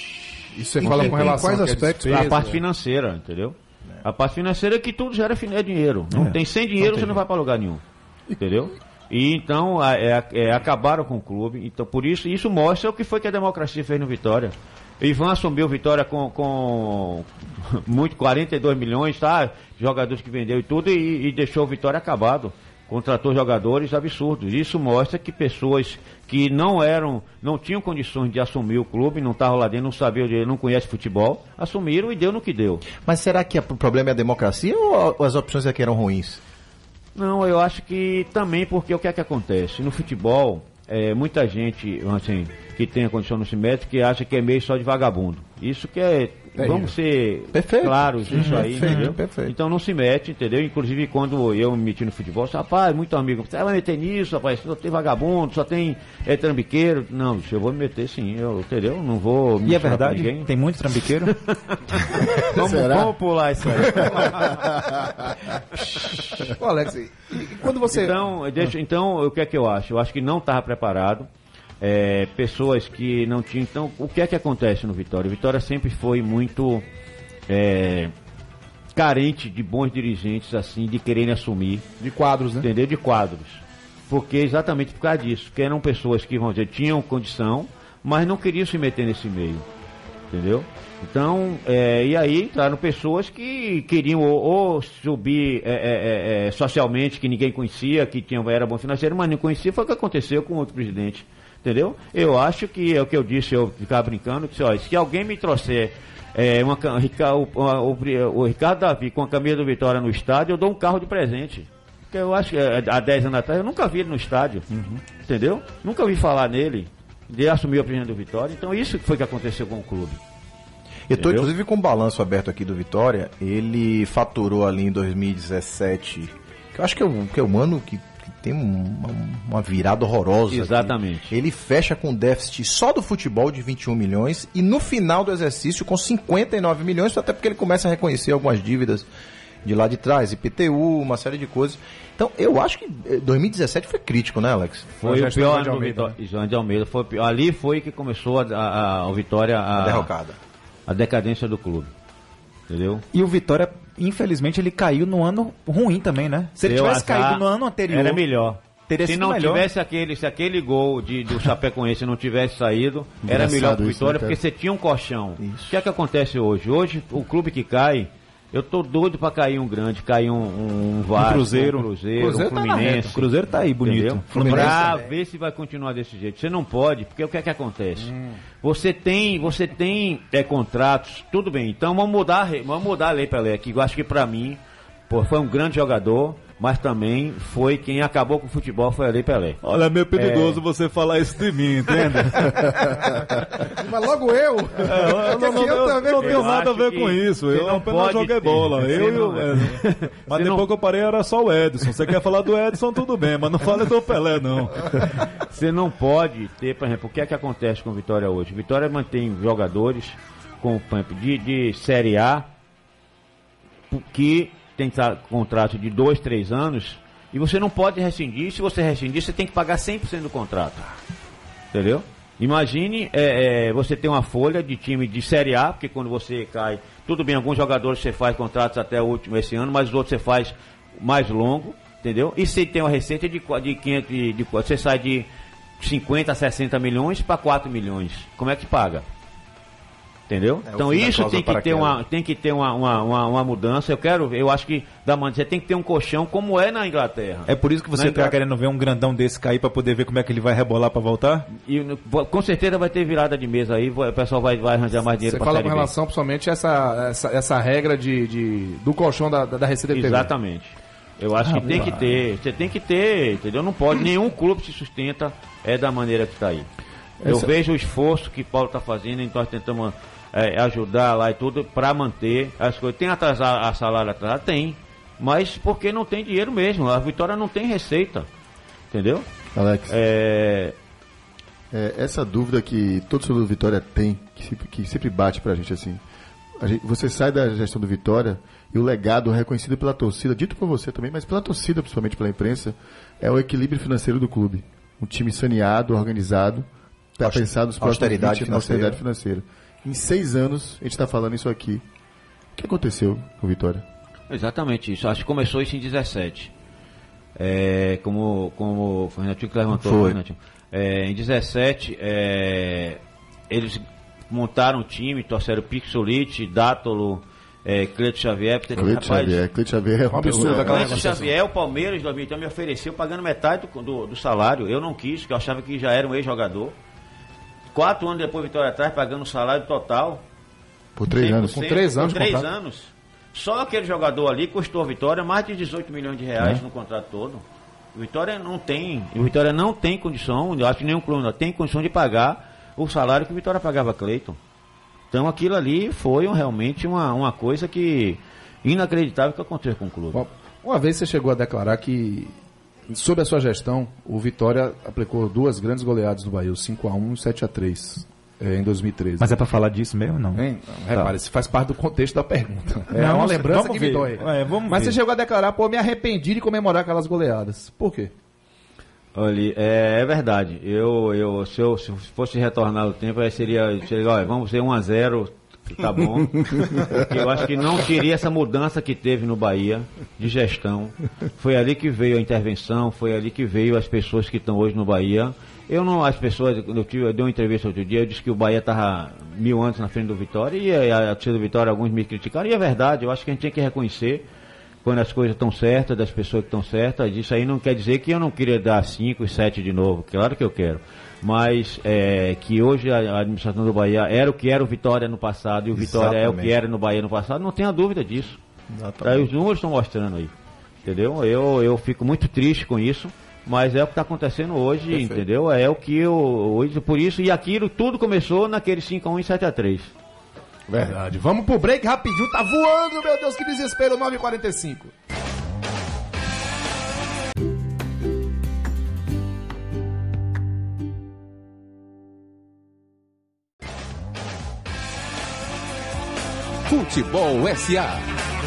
Isso você fala com Em relação quais a que é aspectos? despesa, A parte né? financeira, entendeu? A parte financeira é que tudo gera fin- é dinheiro. Não É. tem sem dinheiro, você não vai para lugar nenhum. Entendeu? E então a- é, é, acabaram com o clube. Então, por isso, isso mostra o que foi que a democracia fez no Vitória. Ivan assumiu o Vitória com, com muito, quarenta e dois milhões, tá? Jogadores que vendeu e tudo, e, e deixou o Vitória acabado. Contratou jogadores absurdos. Isso mostra que pessoas que não eram, não tinham condições de assumir o clube, não estavam lá dentro, não sabiam, de- não conhecem futebol, assumiram e deu no que deu. Mas será que a- o problema é a democracia ou as opções é que eram ruins? Não, eu acho que também porque o que é que acontece? No futebol, é, muita gente, assim, que tem a condição não se mete, que acha que é meio só de vagabundo. Isso que é, vamos ser Perfeito. claros nisso aí, Perfeito, entendeu? perfeito. Então não se mete, entendeu? Inclusive quando eu me meti no futebol, eu disse, rapaz, muito amigo, você vai meter nisso, rapaz, só tem vagabundo, só tem é, trambiqueiro. Não, bicho, eu vou me meter sim, eu, entendeu? Não vou me E é misturar com verdade? ninguém. Tem muito trambiqueiro? Vamos, Será? vamos pular isso aí. Ô, Alex, e, e quando você... Então, deixa, então, o que é que eu acho? Eu acho que não estava preparado. É, pessoas que não tinham. Então, o que é que acontece no Vitória? O Vitória sempre foi muito é, carente de bons dirigentes, assim, de quererem assumir, De quadros, né? entendeu? De quadros. Porque exatamente por causa disso. Que eram pessoas que, vamos dizer, tinham condição, mas não queriam se meter nesse meio. Entendeu? Então, é, e aí entraram pessoas que queriam ou, ou subir é, é, é, socialmente, que ninguém conhecia, que tinham, era bom financeiro, mas não conhecia, foi o que aconteceu com outro presidente. Entendeu? Eu acho que é o que eu disse, eu ficava brincando, que ó, se alguém me trouxer é, uma, ca- Rica- o, o, o, o Ricardo Davi com a camisa do Vitória no estádio, eu dou um carro de presente. Porque eu acho que é, há dez anos atrás eu nunca vi ele no estádio. Entendeu? Nunca ouvi falar nele. Ele assumiu a presidência do Vitória. Então isso que foi que aconteceu com o clube. Eu estou Entendeu? inclusive com um balanço aberto aqui do Vitória. Ele faturou ali em dois mil e dezessete, que eu acho que é o, que é o ano que, que tem uma, uma virada horrorosa. aqui. Exatamente. Ele fecha com déficit só do futebol de vinte e um milhões e no final do exercício com cinquenta e nove milhões, até porque ele começa a reconhecer algumas dívidas de lá de trás, I P T U, uma série de coisas. Então, eu acho que eh, dois mil e dezessete foi crítico, né, Alex? Foi Já o estou pior João ano de do Almeida. Vitória. João de Almeida foi o pior. Ali foi que começou a, a, a, o Vitória a, A derrocada. a decadência do clube. Entendeu? E o Vitória, infelizmente, ele caiu no ano ruim também, né? Se ele Deu tivesse azar, caído no ano anterior, era melhor. teria Se sido não melhor. tivesse aquele, se aquele gol de, do Chapecoense não tivesse saído, era Engraçado melhor pro isso, Vitória, né, cara? porque você tinha um colchão. Isso. O que é que acontece hoje? Hoje, o clube que cai, Eu tô doido pra cair um grande, cair um, um Vasco, Um Cruzeiro. um Cruzeiro, Cruzeiro um tá na Fluminense. reta. O Cruzeiro tá aí, bonito. Entendeu? Fluminense Pra também. ver se vai continuar desse jeito. Você não pode, porque o que é que acontece? Hum. Você tem, você tem é, contratos, tudo bem. Então vamos mudar, a re- vamos mudar a lei, Pelé, que eu acho que pra mim, pô, foi um grande jogador, mas também foi quem acabou com o futebol, foi a Lei Pelé. Olha, é meio perigoso você falar isso de mim, entende? Mas logo eu. É, eu não, não, eu também não tenho nada a ver com isso. Eu apenas joguei bola. Eu e o Edson. Mas depois que eu parei era só o Edson. Você quer falar do Edson, tudo bem, mas não fale do Pelé, não. Você não pode ter, por exemplo, o que é que acontece com o Vitória hoje? O Vitória mantém jogadores com, por exemplo, de, de Série A, que tem contrato de dois, três anos, e você não pode rescindir. Se você rescindir, você tem que pagar cem por cento do contrato. Entendeu? Imagine é, é, você ter uma folha de time de Série A, porque quando você cai, tudo bem, alguns jogadores você faz contratos até o último esse ano, mas os outros você faz mais longo, entendeu? E você tem uma receita de, de quinhentos, de, de, você sai de cinquenta, sessenta milhões para quatro milhões. Como é que paga? Entendeu? É, Então o fim da isso causa tem que para ter, queda. uma, tem que ter uma, uma, uma, uma mudança. Eu quero, eu acho que da maneira, você tem que ter um colchão como é na Inglaterra. É por isso que você Na tá Inglaterra- querendo ver um grandão desse cair pra poder ver como é que ele vai rebolar pra voltar? E no- com certeza vai ter virada de mesa aí, o pessoal vai, vai arranjar mais dinheiro Você para fala Série com B. relação principalmente a essa, essa, essa regra de, de, do colchão da, da Receita de T V. Exatamente. Eu acho que tem que ter, você tem que ter, entendeu? Não pode, nenhum clube se sustenta é da maneira que está aí. Eu Essa- vejo o esforço que Paulo está fazendo, então nós tentamos é, ajudar lá e tudo para manter as coisas. Tem atrasar a salário atrasado? Tem. Mas porque não tem dinheiro mesmo. A Vitória não tem receita. Entendeu? Alex, É, é, essa dúvida que todo torcedor do Vitória tem, que sempre, que sempre bate pra gente assim. A gente- você sai da gestão do Vitória e o legado reconhecido pela torcida, dito por você também, mas pela torcida, principalmente pela imprensa, é o equilíbrio financeiro do clube. Um time saneado, organizado, tá Auster- pensado nos próximos austeridade vinte, na austeridade financeira. Em seis anos, a gente está falando isso aqui. O que aconteceu com o Vitória? exatamente isso. Acho que começou isso em dezessete. É, como, como o Renatinho que levantou. Foi. Renatinho. É, em dezessete, é, eles montaram um time, trouxeram Pixolite, Dátolo, é, Cleito Xavier. porque, Cleito rapaz, Xavier. Cleito Xavier é um absurdo, aquela Cleito Xavier, o Palmeiras, então me ofereceu pagando metade do, do, do salário. Eu não quis, porque eu achava que já era um ex-jogador. Quatro anos depois, Vitória atrás, pagando o salário total. Por três anos. Com três anos Com de três contrato. anos. Só aquele jogador ali custou a Vitória mais de dezoito milhões de reais no contrato todo. O Vitória não tem, o Vitória não tem condição, eu acho que nenhum clube não tem condição de pagar o salário que o Vitória pagava a Cleiton. Então aquilo ali foi um- realmente uma, uma coisa que inacreditável que aconteceu com o clube. Bom, uma vez você chegou a declarar que, sob a sua gestão, o Vitória aplicou duas grandes goleadas do Bahia, o cinco a um e o sete a três, é, em dois mil e treze. Mas é pra falar disso mesmo, não? Hein? Repare, isso faz parte do contexto da pergunta. É Não, uma vamos- lembrança vamos que ver. me dói. É, vamos Mas ver. você chegou a declarar, pô, me arrependi de comemorar aquelas goleadas. Por quê? Olha, é, é verdade. Eu, eu, se eu se fosse retornar o tempo, aí seria, seria olha, vamos ser um a zero, tá bom. Porque eu acho que não queria essa mudança que teve no Bahia de gestão. Foi ali que veio a intervenção, foi ali que veio as pessoas que estão hoje no Bahia. Eu não, as pessoas, eu, tive, eu dei uma entrevista outro dia, eu disse que o Bahia estava mil anos na frente do Vitória, e a, a torcida do Vitória, alguns me criticaram, e é verdade, eu acho que a gente tem que reconhecer quando as coisas estão certas, das pessoas que estão certas. Isso aí não quer dizer que eu não queria dar cinco e sete de novo, claro que eu quero. Mas é, que hoje a, a administração do Bahia era o que era o Vitória no passado, e o Vitória é o que Exatamente. era no Bahia no passado, não tenha dúvida disso. Exatamente. Aí os números estão mostrando aí. Entendeu? Eu, eu fico muito triste com isso, mas é o que está acontecendo hoje, Perfeito. entendeu? É o que eu hoje, por isso, e aquilo tudo começou naquele cinco a um e sete a três. Verdade. Vamos pro break rapidinho. Tá voando, meu Deus, que desespero. nove e quarenta e cinco. Futebol S A.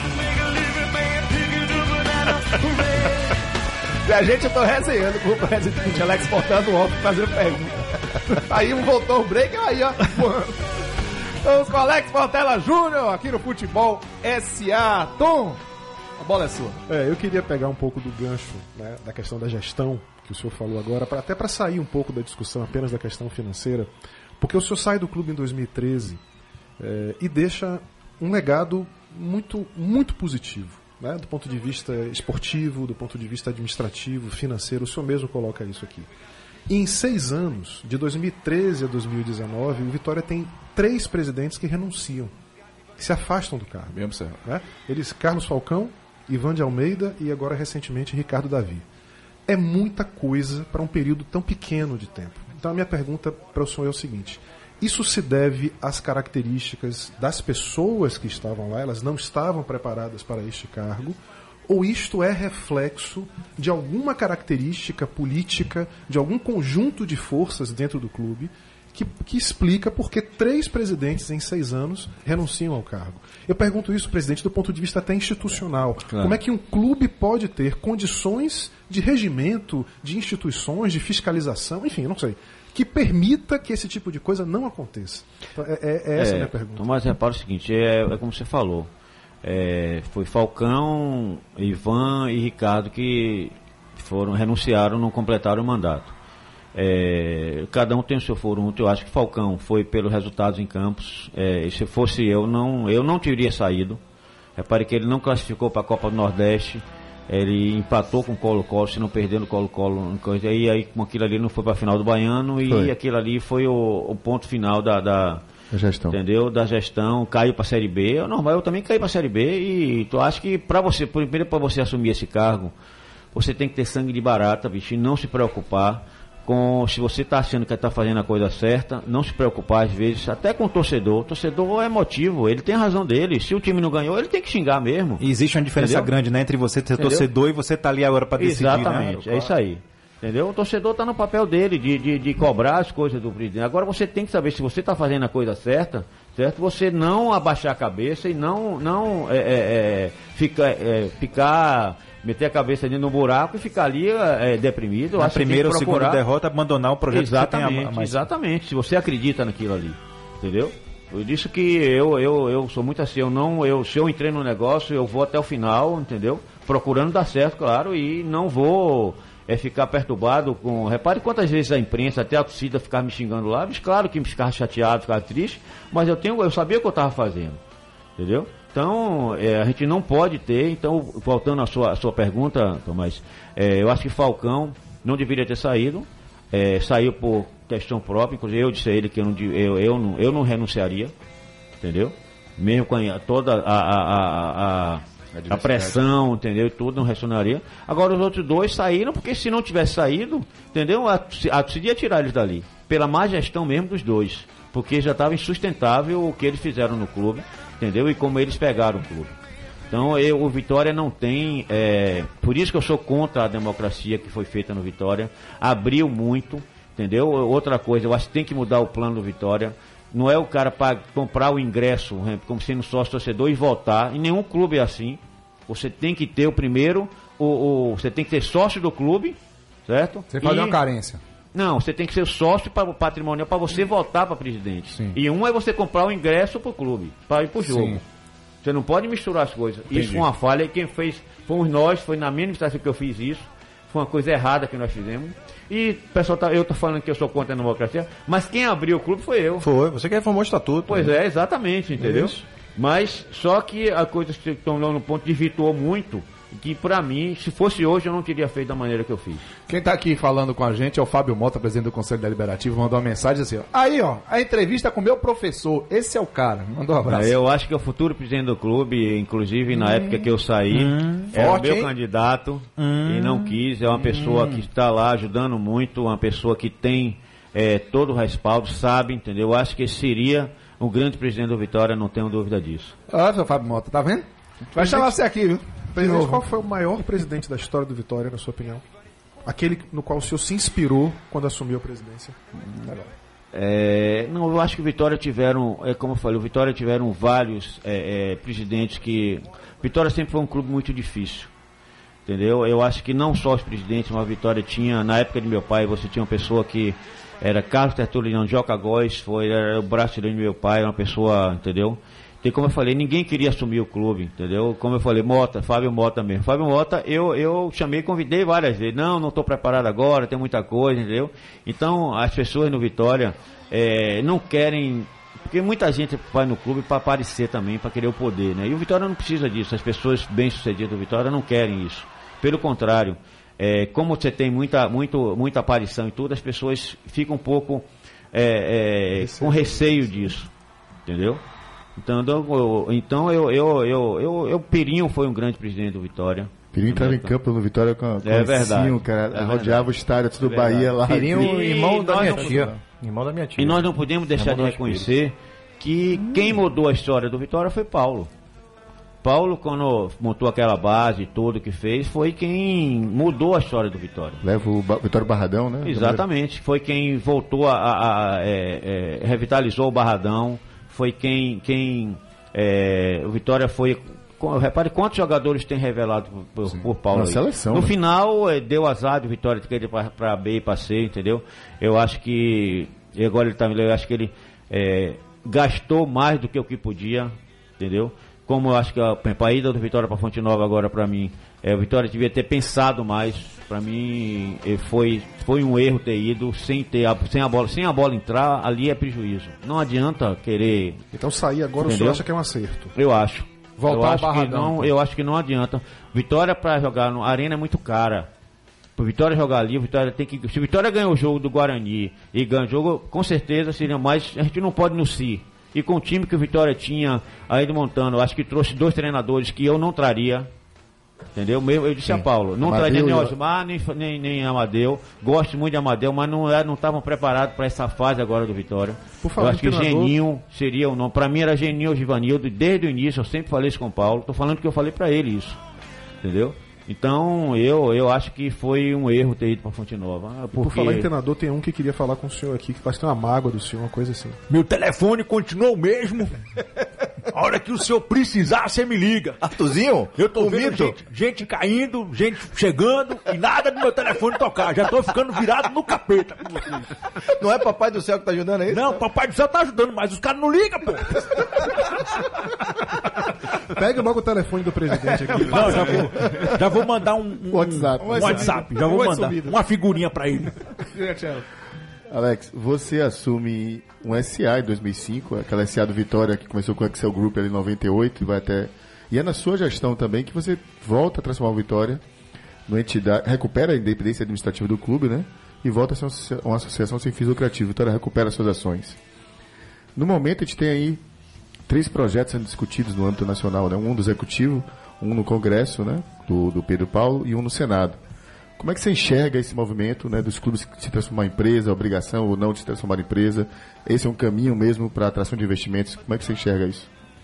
E a gente, eu tô resenhando com o presidente Alex portando o óculos fazendo pergunta. Aí voltou o break, aí ó. Estamos com o Alex Portela Júnior aqui no Futebol S A. Tom, a bola é sua. É, eu queria pegar um pouco do gancho, né, da questão da gestão que o senhor falou agora, pra, até para sair um pouco da discussão apenas da questão financeira, porque o senhor sai do clube em dois mil e treze é, e deixa um legado muito, muito positivo, né? Do ponto de vista esportivo, do ponto de vista administrativo, financeiro. O senhor mesmo coloca isso aqui. E em seis anos, de dois mil e treze a dois mil e dezenove, o Vitória tem três presidentes que renunciam, que se afastam do cargo. Bem observado. Né? Eles, Carlos Falcão, Ivan de Almeida e agora recentemente Ricardo Davi. É muita coisa para um período tão pequeno de tempo. Então a minha pergunta para o senhor é o seguinte: isso se deve às características das pessoas que estavam lá, elas não estavam preparadas para este cargo, ou isto é reflexo de alguma característica política, de algum conjunto de forças dentro do clube que, que explica por que três presidentes em seis anos renunciam ao cargo? Eu pergunto isso, presidente, do ponto de vista até institucional. Claro. Como é que um clube pode ter condições de regimento, de instituições, de fiscalização, enfim, não sei, que permita que esse tipo de coisa não aconteça? Então, é, é, é essa é, a minha pergunta. Mas repara o seguinte, é, é como você falou, é, foi Falcão, Ivan e Ricardo que foram, renunciaram, não completaram o mandato. É, cada um tem o seu foro. Eu acho que Falcão foi pelos resultados em campos. É, se fosse eu, não, eu não teria saído. Repare que ele não classificou para a Copa do Nordeste. Ele empatou com o Colo-Colo, se não perdendo o Colo-Colo. E aí com aquilo ali não foi para a final do Baiano. E foi. Aquilo ali foi o, o ponto final da, da a gestão. Entendeu? Da gestão. Caiu para a Série B. Eu, normal, eu também caí para a Série B. E tu acho que para você, primeiro para você assumir esse cargo, você tem que ter sangue de barata, bicho, e não se preocupar. Com, se você está achando que está fazendo a coisa certa, não se preocupar às vezes, até com o torcedor. O torcedor é emotivo, ele tem a razão dele. Se o time não ganhou, ele tem que xingar mesmo. E existe uma diferença Entendeu? grande, né, entre você ser Entendeu? torcedor e você estar tá ali agora para decidir. Exatamente, né? É isso aí. Entendeu? O torcedor está no papel dele de, de, de cobrar as coisas do presidente. Agora você tem que saber se você está fazendo a coisa certa, certo? Você não abaixar a cabeça e não, não é, é, é, fica, é, ficar... meter a cabeça dentro do buraco e ficar ali é, deprimido. Na primeira ou segunda derrota, abandonar o projeto exatamente, que você tem a mais. Exatamente, se você acredita naquilo ali, entendeu? Eu disse que eu, eu, eu sou muito assim, eu não, eu, se eu entrei no negócio, eu vou até o final, entendeu? Procurando dar certo, claro, e não vou é, ficar perturbado com... Repare quantas vezes a imprensa, até a torcida ficava me xingando lá, mas claro que me ficava chateado, ficava triste, mas eu, tenho, eu sabia o que eu estava fazendo, entendeu? Então, é, a gente não pode ter, então, voltando à sua, à sua pergunta, Tomás, é, eu acho que Falcão não deveria ter saído, é, saiu por questão própria, inclusive eu disse a ele que eu não, eu, eu não, eu não renunciaria, entendeu? Mesmo com a, toda a, a, a, a, a pressão, entendeu? E tudo, não renunciaria. Agora os outros dois saíram, porque se não tivesse saído, entendeu? A, a torcida ia tirar eles dali, pela má gestão mesmo dos dois, porque já estava insustentável o que eles fizeram no clube. Entendeu? E como eles pegaram o clube. Então, eu, o Vitória não tem... É, por isso que eu sou contra a democracia que foi feita no Vitória. Abriu muito, entendeu? Outra coisa, eu acho que tem que mudar o plano do Vitória. Não é o cara para comprar o ingresso, como sendo sócio torcedor, e votar. Em nenhum clube é assim. Você tem que ter o primeiro... O, o, você tem que ter sócio do clube, certo? Você fazer e... uma carência. Não, você tem que ser sócio para o patrimonial para você votar para presidente. Sim. E um é você comprar o ingresso para o clube, para ir para o jogo. Sim. Você não pode misturar as coisas. Entendi. Isso foi uma falha e quem fez fomos nós, foi na minha administração que eu fiz isso. Foi uma coisa errada que nós fizemos. E pessoal tá, eu estou falando que eu sou contra a democracia, mas quem abriu o clube foi eu. Foi, você que reformou o estatuto. Pois né? é, exatamente, entendeu? Isso. Mas só que a coisa que estão lá no ponto desvirtuou muito. Que pra mim, se fosse hoje, eu não teria feito da maneira que eu fiz. Quem tá aqui falando com a gente é o Fábio Mota, presidente do Conselho Deliberativo, mandou uma mensagem assim, ó. Aí, ó, a entrevista com o meu professor, esse é o cara. Mandou um abraço. Eu acho que é o futuro presidente do clube, inclusive na hum, época que eu saí, hum, era forte, o meu hein? candidato hum, e não quis. É uma pessoa hum. que está lá ajudando muito, uma pessoa que tem é, todo o respaldo, sabe, entendeu? Eu acho que esse seria um grande presidente do Vitória, não tenho dúvida disso. Olha, seu Fábio Mota, tá vendo? Vai chamar você aqui, viu? Presidente, qual foi o maior presidente da história do Vitória, na sua opinião? Aquele no qual o senhor se inspirou quando assumiu a presidência? É, não, eu acho que o Vitória tiveram, é como eu falei, o Vitória tiveram vários é, é, presidentes que... Vitória sempre foi um clube muito difícil, entendeu? Eu acho que não só os presidentes, mas a Vitória tinha, na época de meu pai, você tinha uma pessoa que era Carlos Tertuliano, Joca Góes, foi era o braço de meu pai, uma pessoa, entendeu? E como eu falei, ninguém queria assumir o clube, entendeu? Como eu falei, Mota, Fábio Mota mesmo. Fábio Mota, eu, eu chamei, convidei várias vezes. Não, não estou preparado agora, tem muita coisa, entendeu? Então, as pessoas no Vitória é, não querem Porque muita gente vai no clube para aparecer também, para querer o poder, né? E o Vitória não precisa disso. As pessoas bem-sucedidas do Vitória não querem isso. Pelo contrário, é, como você tem muita, muito, muita aparição e tudo, as pessoas ficam um pouco é, é, com receio disso, entendeu? Então, eu, então eu, eu, eu, eu, eu, Pirinho foi um grande presidente do Vitória. Pirinho entrava em campo no Vitória com, com é verdade, o cara, é rodeava o estádio do é Bahia lá. Pirinho, irmão da minha não, tia. Irmão da minha tia. E nós não podemos deixar de reconhecer que hum. quem mudou a história do Vitória foi Paulo. Paulo, quando montou aquela base, tudo que fez, foi quem mudou a história do Vitória. Leva o ba Vitória Barradão, né? Exatamente. Foi quem voltou a... a, a é, é, revitalizou o Barradão. Foi quem... quem é, o Vitória foi... Repare quantos jogadores tem revelado por, por Paulo. Na seleção, no né? final, é, deu azar de Vitória de querer para B e para C, entendeu? Eu acho que... Agora ele tá, eu acho que ele é, gastou mais do que o que podia, entendeu? Como eu acho que a, a ida do Vitória para Fonte Nova agora, para mim, é, o Vitória devia ter pensado mais. Para mim, foi, foi um erro ter ido sem, ter a, sem, a bola, sem a bola entrar, ali é prejuízo. Não adianta querer... Então sair agora, entendeu? O senhor acha que é um acerto? Eu acho. Voltar eu ao acho Barradão. Que não, eu acho que não adianta. Vitória para jogar no Arena é muito cara. Para Vitória jogar ali, o Vitória tem que... Se o Vitória ganhou o jogo do Guarani e ganha o jogo, com certeza seria mais... A gente não pode no si. E com o time que o Vitória tinha aí de montando, eu acho que trouxe dois treinadores que eu não traria. Entendeu? Eu, eu disse Sim. a Paulo, não Amadeu, traria nem Osmar, nem, nem, nem Amadeu. Gosto muito de Amadeu, mas não não estavam preparados para essa fase agora do Vitória. Por favor, eu acho que treinador... Geninho seria o nome. Para mim era Geninho ou Givanildo, desde o início, eu sempre falei isso com o Paulo. Tô falando que eu falei para ele isso. Entendeu? Então, eu, eu acho que foi um erro ter ido para Fonte Nova. Porque... Por falar em treinador, tem um que queria falar com o senhor aqui, que parece que tem uma mágoa do senhor, uma coisa assim. Meu telefone continua o mesmo. A hora que o senhor precisar, você me liga. Artuzinho? Eu tô o vendo gente, gente caindo, gente chegando e nada do meu telefone tocar. Já tô ficando virado no capeta. Não é Papai do Céu que tá ajudando aí? Não, Papai do Céu tá ajudando, mas os caras não ligam, pô. Pega logo o telefone do presidente aqui. Não, já vou, já vou mandar um, um WhatsApp. Um WhatsApp. Já vou mandar uma figurinha pra ele. Alex, você assume um S A em dois mil e cinco, aquela S A do Vitória que começou com o Excel Group ali em noventa e oito e vai até... E é na sua gestão também que você volta a transformar o Vitória numa entidade, recupera a independência administrativa do clube, né? E volta a ser uma associação sem fins lucrativos. Vitória recupera suas ações. No momento a gente tem aí três projetos sendo discutidos no âmbito nacional, né? Um do Executivo, um no Congresso, né? Do, do Pedro Paulo e um no Senado. Como é que você enxerga esse movimento, né, dos clubes se transformar em empresa, a obrigação ou não de se transformar em empresa? Esse é um caminho mesmo para a atração de investimentos? Como é que você enxerga isso?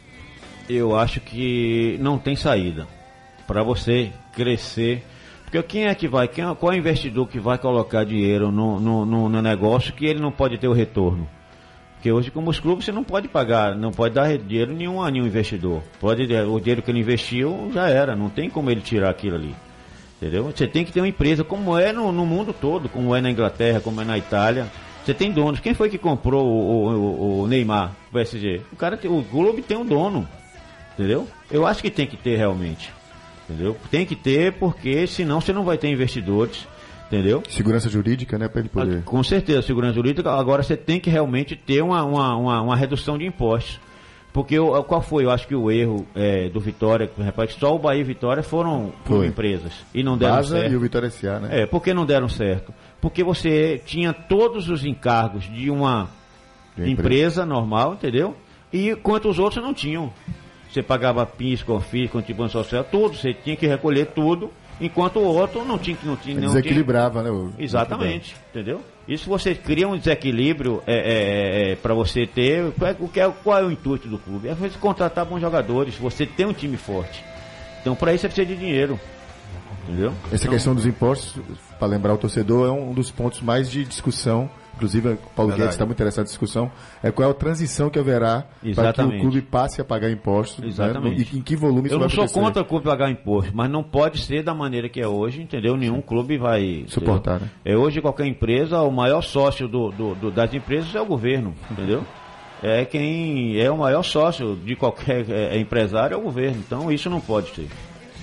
Eu acho que não tem saída para você crescer. Porque quem é que vai, quem é, qual é o investidor que vai colocar dinheiro no, no, no, no negócio que ele não pode ter o retorno? Porque hoje, como os clubes, você não pode pagar, não pode dar dinheiro nenhum a nenhum investidor. Pode, o dinheiro que ele investiu já era, não tem como ele tirar aquilo ali. Entendeu? Você tem que ter uma empresa como é no, no mundo todo, como é na Inglaterra, como é na Itália. Você tem donos. Quem foi que comprou o, o, o Neymar, o P S G? O cara tem, o clube tem um dono. Entendeu? Eu acho que tem que ter realmente. Entendeu? Tem que ter, porque senão você não vai ter investidores. Entendeu? Segurança jurídica, né? Para ele poder. Com certeza, segurança jurídica. Agora você tem que realmente ter uma, uma, uma, uma redução de impostos. Porque eu, qual foi? Eu acho que o erro é, do Vitória, repare que só o Bahia e Vitória foram, foram empresas e não deram Baza certo. E o Vitória S A, né? É, por que não deram certo? Porque você tinha todos os encargos de uma de empresa. empresa normal, entendeu? E enquanto os outros não tinham. Você pagava P I S, COFINS, contribuição social, tudo, você tinha que recolher tudo, enquanto o outro não tinha que não tinha. Não desequilibrava, tinha... né? O... Exatamente, entendeu? Isso você cria um desequilíbrio é, é, é, para você ter. O que é, qual é o intuito do clube? É você contratar bons jogadores, você ter um time forte. Então, para isso, você precisa de dinheiro. Entendeu? Essa então, questão dos impostos, para lembrar o torcedor, é um dos pontos mais de discussão. Inclusive, o Paulo Verdade. Guedes está muito interessado na discussão. É qual é a transição que haverá para que o clube passe a pagar impostos. Exatamente. Né? E em que volume isso Eu vai não acontecer. sou contra o clube pagar imposto, mas não pode ser da maneira que é hoje, entendeu? Nenhum clube vai suportar. Né? É hoje qualquer empresa, o maior sócio do, do, do, das empresas é o governo, entendeu? É quem é o maior sócio de qualquer é, empresário é o governo. Então isso não pode ser.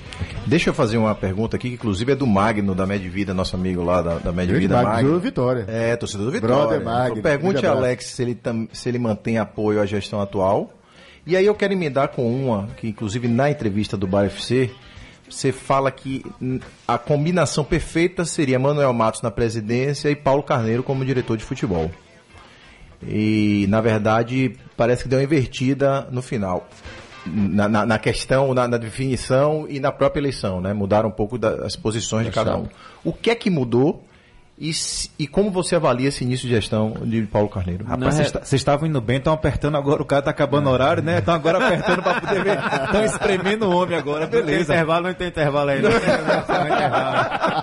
Deixa eu fazer uma pergunta aqui, que inclusive é do Magno, da Medvida, nosso amigo lá da, da Medvida. Magno. Magno. Do Vitória. É, torcedor do Vitória. Brother Magno. Então, pergunte a Alex se ele, tam, se ele mantém apoio à gestão atual. E aí eu quero emendar com uma, que inclusive na entrevista do Bar F C, você fala que a combinação perfeita seria Manuel Matos na presidência e Paulo Carneiro como diretor de futebol. E, na verdade, parece que deu uma invertida no final. Na, na, na questão, na, na definição e na própria eleição, né? Mudaram um pouco das posições de cada um. O que é que mudou e, e como você avalia esse início de gestão de Paulo Carneiro? Rapaz, vocês é... estavam indo bem, estão apertando agora, o cara está acabando o horário, né? Estão agora apertando para poder ver. Estão espremendo o homem agora, beleza. Não tem intervalo, não tem intervalo aí. Não tem intervalo.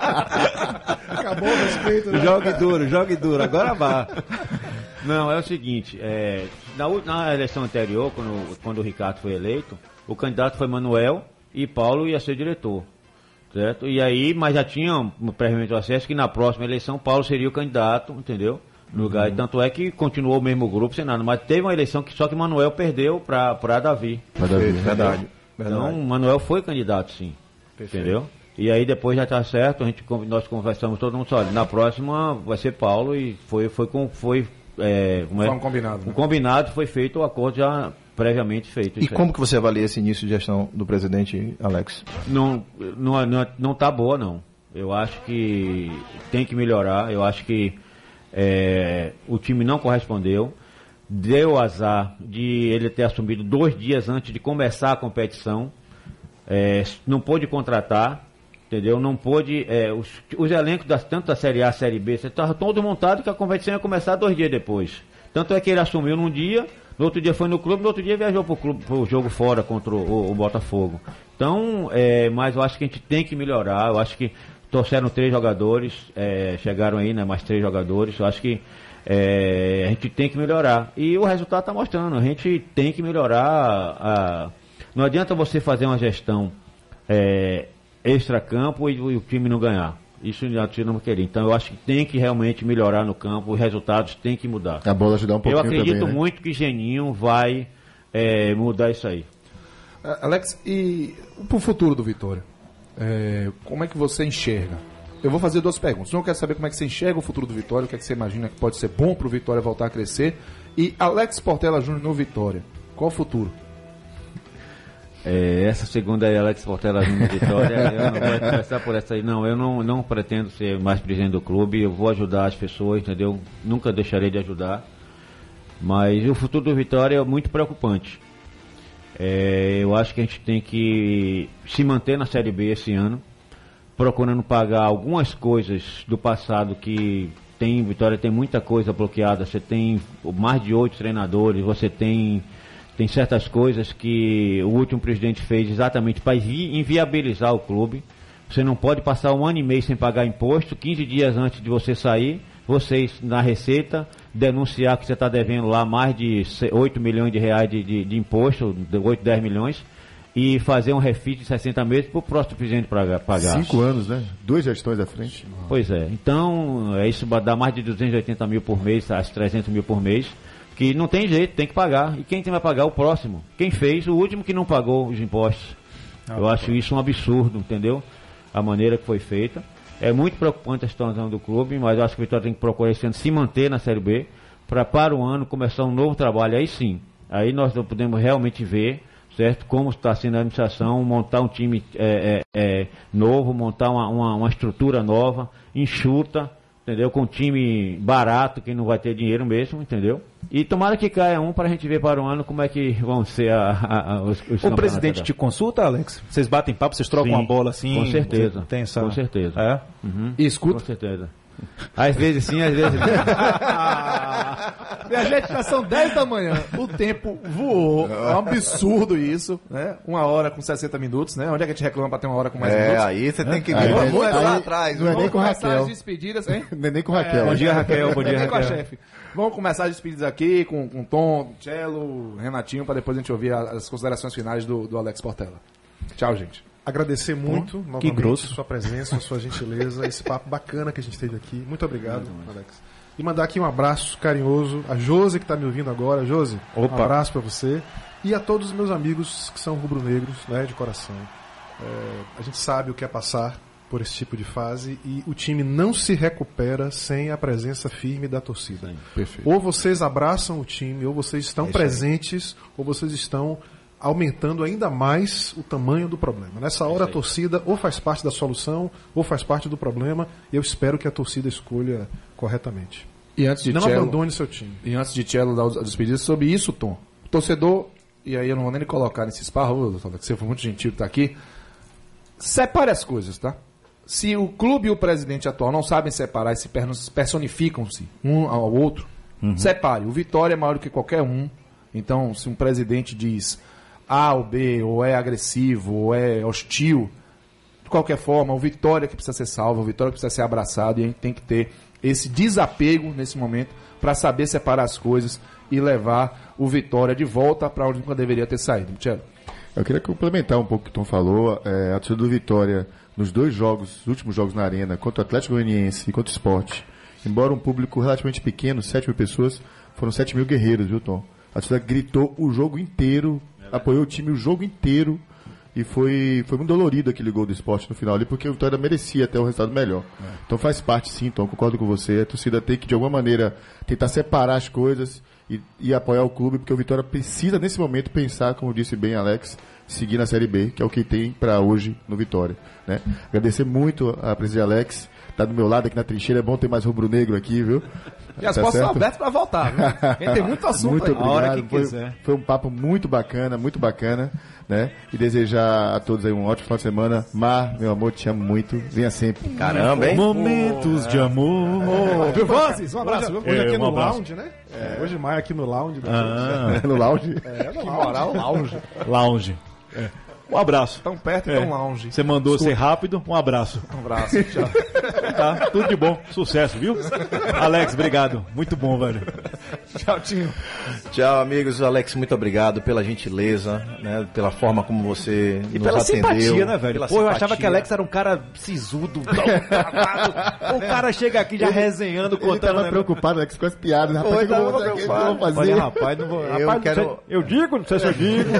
Acabou o respeito, né? Jogue duro, jogue duro, agora vá. Não, é o seguinte, é, na, na eleição anterior, quando, quando o Ricardo foi eleito, o candidato foi Manuel e Paulo ia ser diretor, certo? E aí, mas já tinha previamente o acesso que na próxima eleição Paulo seria o candidato, entendeu? No lugar, uhum. Tanto é que continuou o mesmo grupo, sem nada, mas teve uma eleição que só que Manuel perdeu para Davi. Para Davi, verdade, verdade. Então, verdade. Manuel foi candidato, sim, perfeito. Entendeu? E aí depois já está certo, a gente, nós conversamos todo mundo, olha, na próxima vai ser Paulo e foi, foi com... Foi, É, como é? Foi um combinado. Né? Um combinado, foi feito o acordo já previamente feito. E como aí. que você avalia esse início de gestão do presidente Alex? Não, não, não, não tá boa, não. Eu acho que tem que melhorar. Eu acho que é, o time não correspondeu. Deu azar de ele ter assumido dois dias antes de começar a competição. É, não pôde contratar. Entendeu? Não pôde. É, os, os elencos das, tanto da Série A, Série B, estavam todos montados que a competição ia começar dois dias depois. Tanto é que ele assumiu num dia, no outro dia foi no clube, no outro dia viajou para o jogo fora contra o, o Botafogo. Então, é, mas eu acho que a gente tem que melhorar. Eu acho que trouxeram três jogadores, é, chegaram aí, né, mais três jogadores. Eu acho que é, a gente tem que melhorar. E o resultado está mostrando. A gente tem que melhorar. A... Não adianta você fazer uma gestão. É, extra-campo e, e o time não ganhar. Isso não querer. Então eu acho que tem que realmente melhorar no campo, os resultados têm que mudar. A bola ajudar um pouquinho. Eu acredito também, né? muito que Geninho vai é, mudar isso aí. Uh, Alex, e para o futuro do Vitória? É, como é que você enxerga? Eu vou fazer duas perguntas. Um, eu quero saber como é que você enxerga o futuro do Vitória, o que é que você imagina que pode ser bom para o Vitória voltar a crescer. E Alex Portela Júnior no Vitória, qual o futuro? É, essa segunda aí, Alex Portela Júnior Vitória, eu não vou começar por essa aí, não. Eu não, não pretendo ser mais presidente do clube, eu vou ajudar as pessoas, entendeu? Nunca deixarei de ajudar. Mas o futuro do Vitória é muito preocupante. É, eu acho que a gente tem que se manter na Série B esse ano, procurando pagar algumas coisas do passado que tem, Vitória tem muita coisa bloqueada. Você tem mais de oito treinadores, você tem. Tem certas coisas que o último presidente fez exatamente para inviabilizar o clube. Você não pode passar um ano e meio sem pagar imposto, quinze dias antes de você sair, vocês na Receita denunciar que você está devendo lá mais de oito milhões de reais de, de, de imposto, de oito, dez milhões, e fazer um refit de sessenta meses para o próximo presidente pagar. Cinco anos, né? Duas gestões à frente. Pois é. Então, é isso dá mais de duzentos e oitenta mil por mês, às trezentos mil por mês. Que não tem jeito, tem que pagar. E quem tem vai pagar? O próximo. Quem fez, o último que não pagou os impostos. Ah, eu acho isso um absurdo, entendeu? A maneira que foi feita. É muito preocupante a situação do clube, mas eu acho que o Vitória tem que procurar esse ano se manter na Série B, para para o ano começar um novo trabalho. Aí sim, aí nós podemos realmente ver, certo, como está sendo a administração, montar um time é, é, é, novo, montar uma, uma, uma estrutura nova, enxuta, entendeu? Com um time barato, que não vai ter dinheiro mesmo, entendeu? E tomara que caia um para a gente ver para o ano como é que vão ser a, a, a, os, os O presidente te consulta, Alex? Vocês batem papo, vocês trocam Sim, uma bola assim? Com certeza. Tem essa... Com certeza. É? Uhum. E escuta? Com certeza. Às vezes sim, às vezes não. Minha gente, já são dez da manhã, o tempo voou, é um absurdo isso, né? Uma hora com sessenta minutos, né? Onde é que a gente reclama pra ter uma hora com mais é, minutos? É, aí você tem que aí, ver. Vamos Vamos lá aí, atrás. Não é nem com Raquel. As despedidas, hein? Não é nem com Raquel. É, bom dia, Raquel. Bom dia, nem Raquel. com a chefe. Vamos começar as despedidas aqui com, com Tom, Cello, Renatinho, pra depois a gente ouvir as considerações finais do, do Alex Portela. Tchau, gente. Agradecer muito, Pô, novamente, que grosso. sua presença, sua gentileza, esse papo bacana que a gente teve aqui. Muito obrigado, Alex. E mandar aqui um abraço carinhoso a Josi, que está me ouvindo agora. Josi, Opa. um abraço para você. E a todos os meus amigos que são rubro-negros, né, de coração. É, a gente sabe o que é passar por esse tipo de fase e o time não se recupera sem a presença firme da torcida. Sim, perfeito. Ou vocês abraçam o time, ou vocês estão é presentes, ou vocês estão aumentando ainda mais o tamanho do problema. Nessa hora, a torcida ou faz parte da solução, ou faz parte do problema, e eu espero que a torcida escolha corretamente. E antes de não Cello, abandone seu time. E antes de Cello dar os despedidas sobre isso, Tom, o torcedor, e aí eu não vou nem colocar nesse esparro, que você foi muito gentil que está aqui, separe as coisas, tá? Se o clube e o presidente atual não sabem separar e se personificam-se um ao outro, uhum. separe. O Vitória é maior do que qualquer um. Então, se um presidente diz A ou B, ou é agressivo, ou é hostil, de qualquer forma, o Vitória que precisa ser salvo, o Vitória que precisa ser abraçado, e a gente tem que ter esse desapego nesse momento para saber separar as coisas e levar o Vitória de volta para onde nunca deveria ter saído. Michel? Eu queria complementar um pouco o que o Tom falou. É, a torcida do Vitória, nos dois jogos, os últimos jogos na Arena, contra o Atlético Goianiense e contra o Sport, embora um público relativamente pequeno, sete mil pessoas, foram sete mil guerreiros, viu, Tom? A torcida gritou o jogo inteiro, é apoiou o time o jogo inteiro, e foi, foi muito dolorido aquele gol do Sport no final ali, porque o Vitória merecia até um resultado melhor. É. Então faz parte, sim, Tom, concordo com você. A torcida tem que, de alguma maneira, tentar separar as coisas e, e apoiar o clube, porque o Vitória precisa, nesse momento, pensar, como disse bem Alex, seguir na Série B, que é o que tem para hoje no Vitória. Né? Agradecer muito a presença de Alex, tá do meu lado aqui na trincheira, é bom ter mais rubro-negro aqui, viu? E as tá portas estão abertas para voltar, viu? Quem tem muito assunto muito aí. obrigado. A hora que foi, quiser. Foi um papo muito bacana, muito bacana, né? E desejar a todos aí um ótimo final de semana. Mar, meu amor, te amo muito. Venha sempre. Caramba, hein? Momentos de amor. Oh, viu, Vozes? Um abraço. Hoje, hoje É, aqui um no abraço. lounge, né? É. Hoje mais aqui no lounge. Ah, No lounge. É, no Que lounge. moral, lounge. lounge. É. Um abraço. Tão perto e É. tão lounge. Você mandou ser rápido, um abraço. Um abraço, tchau. Tá, tudo de bom. Sucesso, viu? Alex, obrigado. Muito bom, velho. Tchau, Tinho. Tchau, amigos. Alex, muito obrigado pela gentileza, né, pela forma como você E nos pela atendeu. simpatia, né, velho? Pela Pô, eu simpatia. achava que Alex era um cara sisudo, travado. O cara chega aqui já resenhando, Ele contando. tava né? preocupado, Alex, com as piadas. Rapaz, Oi, o que eu vou tava fazer? O que eu vou fazer? Olha, rapaz, não vou. Eu Rapaz, não quero- sei- eu digo, não sei se eu digo.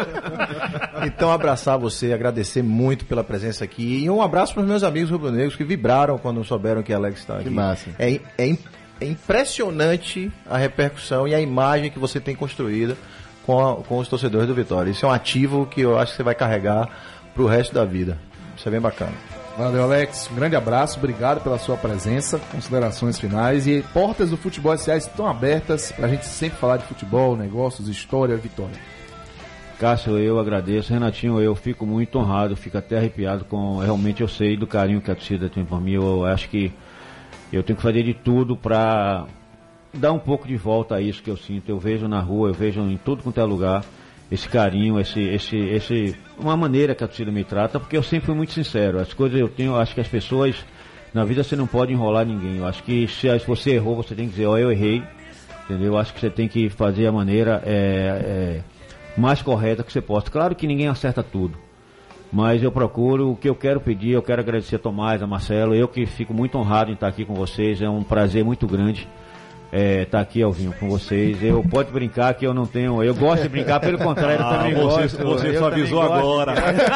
Então, abraçar você, agradecer muito pela presença aqui. E um abraço para os meus amigos rubro-negros que vibraram quando souberam que Alex está aqui. Que massa. É, é, im- é impressionante a repercussão e a imagem que você tem construída com, a- com os torcedores do Vitória. Isso é um ativo que eu acho que você vai carregar para o resto da vida. Isso é bem bacana. Valeu, Alex. Um grande abraço. Obrigado pela sua presença. Considerações finais. E portas do Futebol S A estão abertas pra gente sempre falar de futebol, negócios, história, vitória. Cássio, eu agradeço. Renatinho, eu fico muito honrado, fico até arrepiado com... Realmente eu sei do carinho que a torcida tem por mim. Eu acho que eu tenho que fazer de tudo para dar um pouco de volta a isso que eu sinto. Eu vejo na rua, eu vejo em tudo quanto é lugar esse carinho, esse, esse, esse, uma maneira que a torcida me trata, porque eu sempre fui muito sincero. As coisas eu tenho, eu acho que as pessoas, na vida você não pode enrolar ninguém. Eu acho que se você errou, você tem que dizer, ó, eu errei, entendeu? Eu acho que você tem que fazer a maneira é, é, mais correta que você possa. Claro que ninguém acerta tudo, mas eu procuro, o que eu quero pedir, eu quero agradecer a Tomás, a Marcelo, eu que fico muito honrado em estar aqui com vocês, é um prazer muito grande. É, tá aqui ao vivo com vocês. Eu pode brincar que eu não tenho. Eu gosto de brincar, pelo contrário, eu Ah, também você, gosto. você eu só também avisou gosto. agora.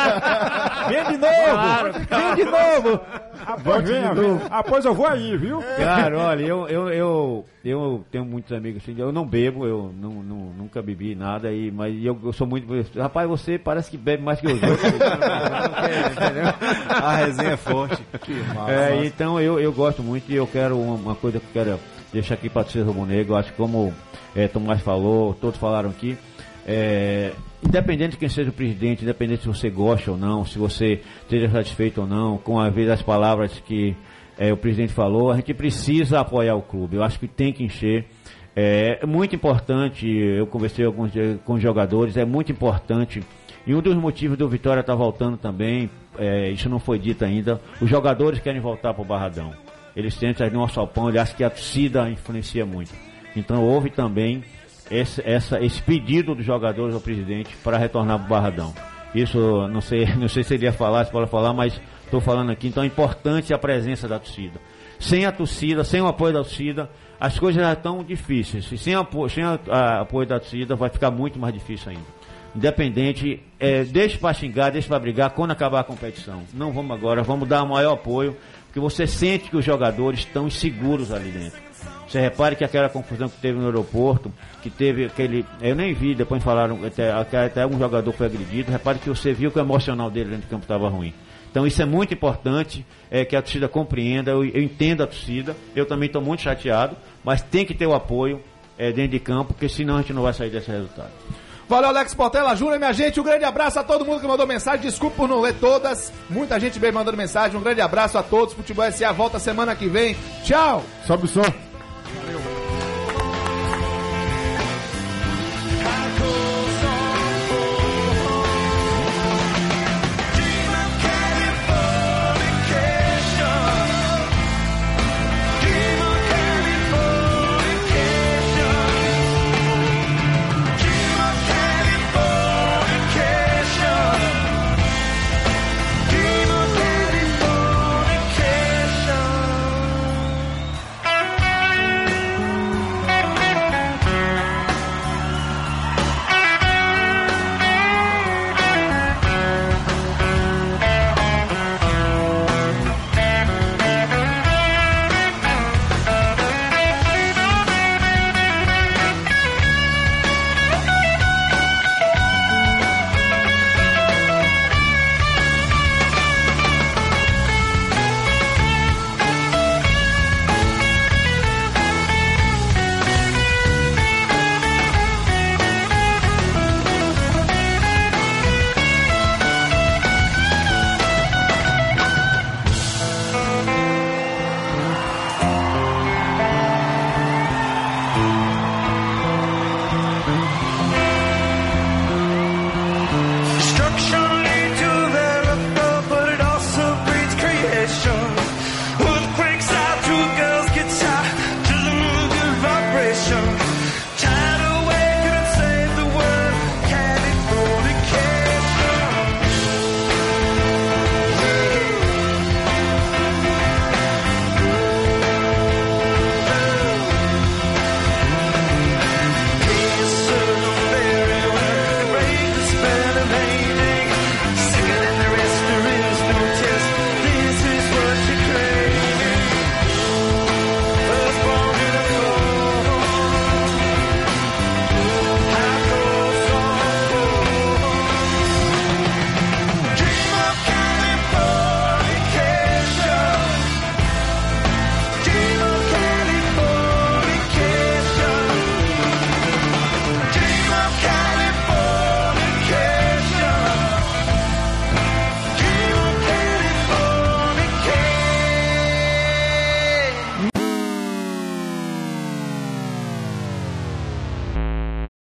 Vem de novo! Vem de novo! Após, venha, venha. Após eu vou aí, viu? Cara, olha, eu, eu, eu, eu tenho muitos amigos assim, eu não bebo, eu não, não, nunca bebi nada, aí, mas eu, eu sou muito. Rapaz, você parece que bebe mais que os outros. Entendeu? A resenha é forte. Que mal, é, então eu, eu gosto muito e eu quero uma, uma coisa que eu quero deixar aqui para o Rubro Negro. Eu acho que como é, Tomás falou, todos falaram aqui, é, independente de quem seja o presidente, independente se você gosta ou não, se você esteja satisfeito ou não, com a vez das palavras que é, o presidente falou, a gente precisa apoiar o clube. Eu acho que tem que encher. É muito importante, eu conversei alguns com os jogadores, é muito importante. E um dos motivos do Vitória estar voltando também, é, isso não foi dito ainda, os jogadores querem voltar para o Barradão. Eles sentem no alçapão, ele acha que a torcida influencia muito. Então houve também esse, essa, esse pedido dos jogadores ao presidente para retornar para o Barradão. Isso, não sei, não sei se ele ia falar, se pode falar, mas estou falando aqui. Então é importante a presença da torcida. Sem a torcida, sem o apoio da torcida, as coisas já estão difíceis. E sem, apo, sem a, a, apoio da torcida vai ficar muito mais difícil ainda. independente, é, deixe para xingar, deixe para brigar quando acabar a competição. Não vamos agora, vamos dar o maior apoio, porque você sente que os jogadores estão inseguros ali dentro. Você repare que aquela confusão que teve no aeroporto, que teve aquele... Eu nem vi, depois falaram até, até um jogador foi agredido. Repare que você viu que o emocional dele dentro do campo estava ruim. Então isso é muito importante, é, que a torcida compreenda, eu, eu entendo a torcida, eu também estou muito chateado, mas tem que ter o apoio é, dentro de campo, porque senão a gente não vai sair desse resultado. Valeu, Alex Portela Júnior, minha gente. Um grande abraço a todo mundo que mandou mensagem. Desculpa por não ler todas. Muita gente veio mandando mensagem. Um grande abraço a todos. Futebol S A volta semana que vem. Tchau. Sobe o som.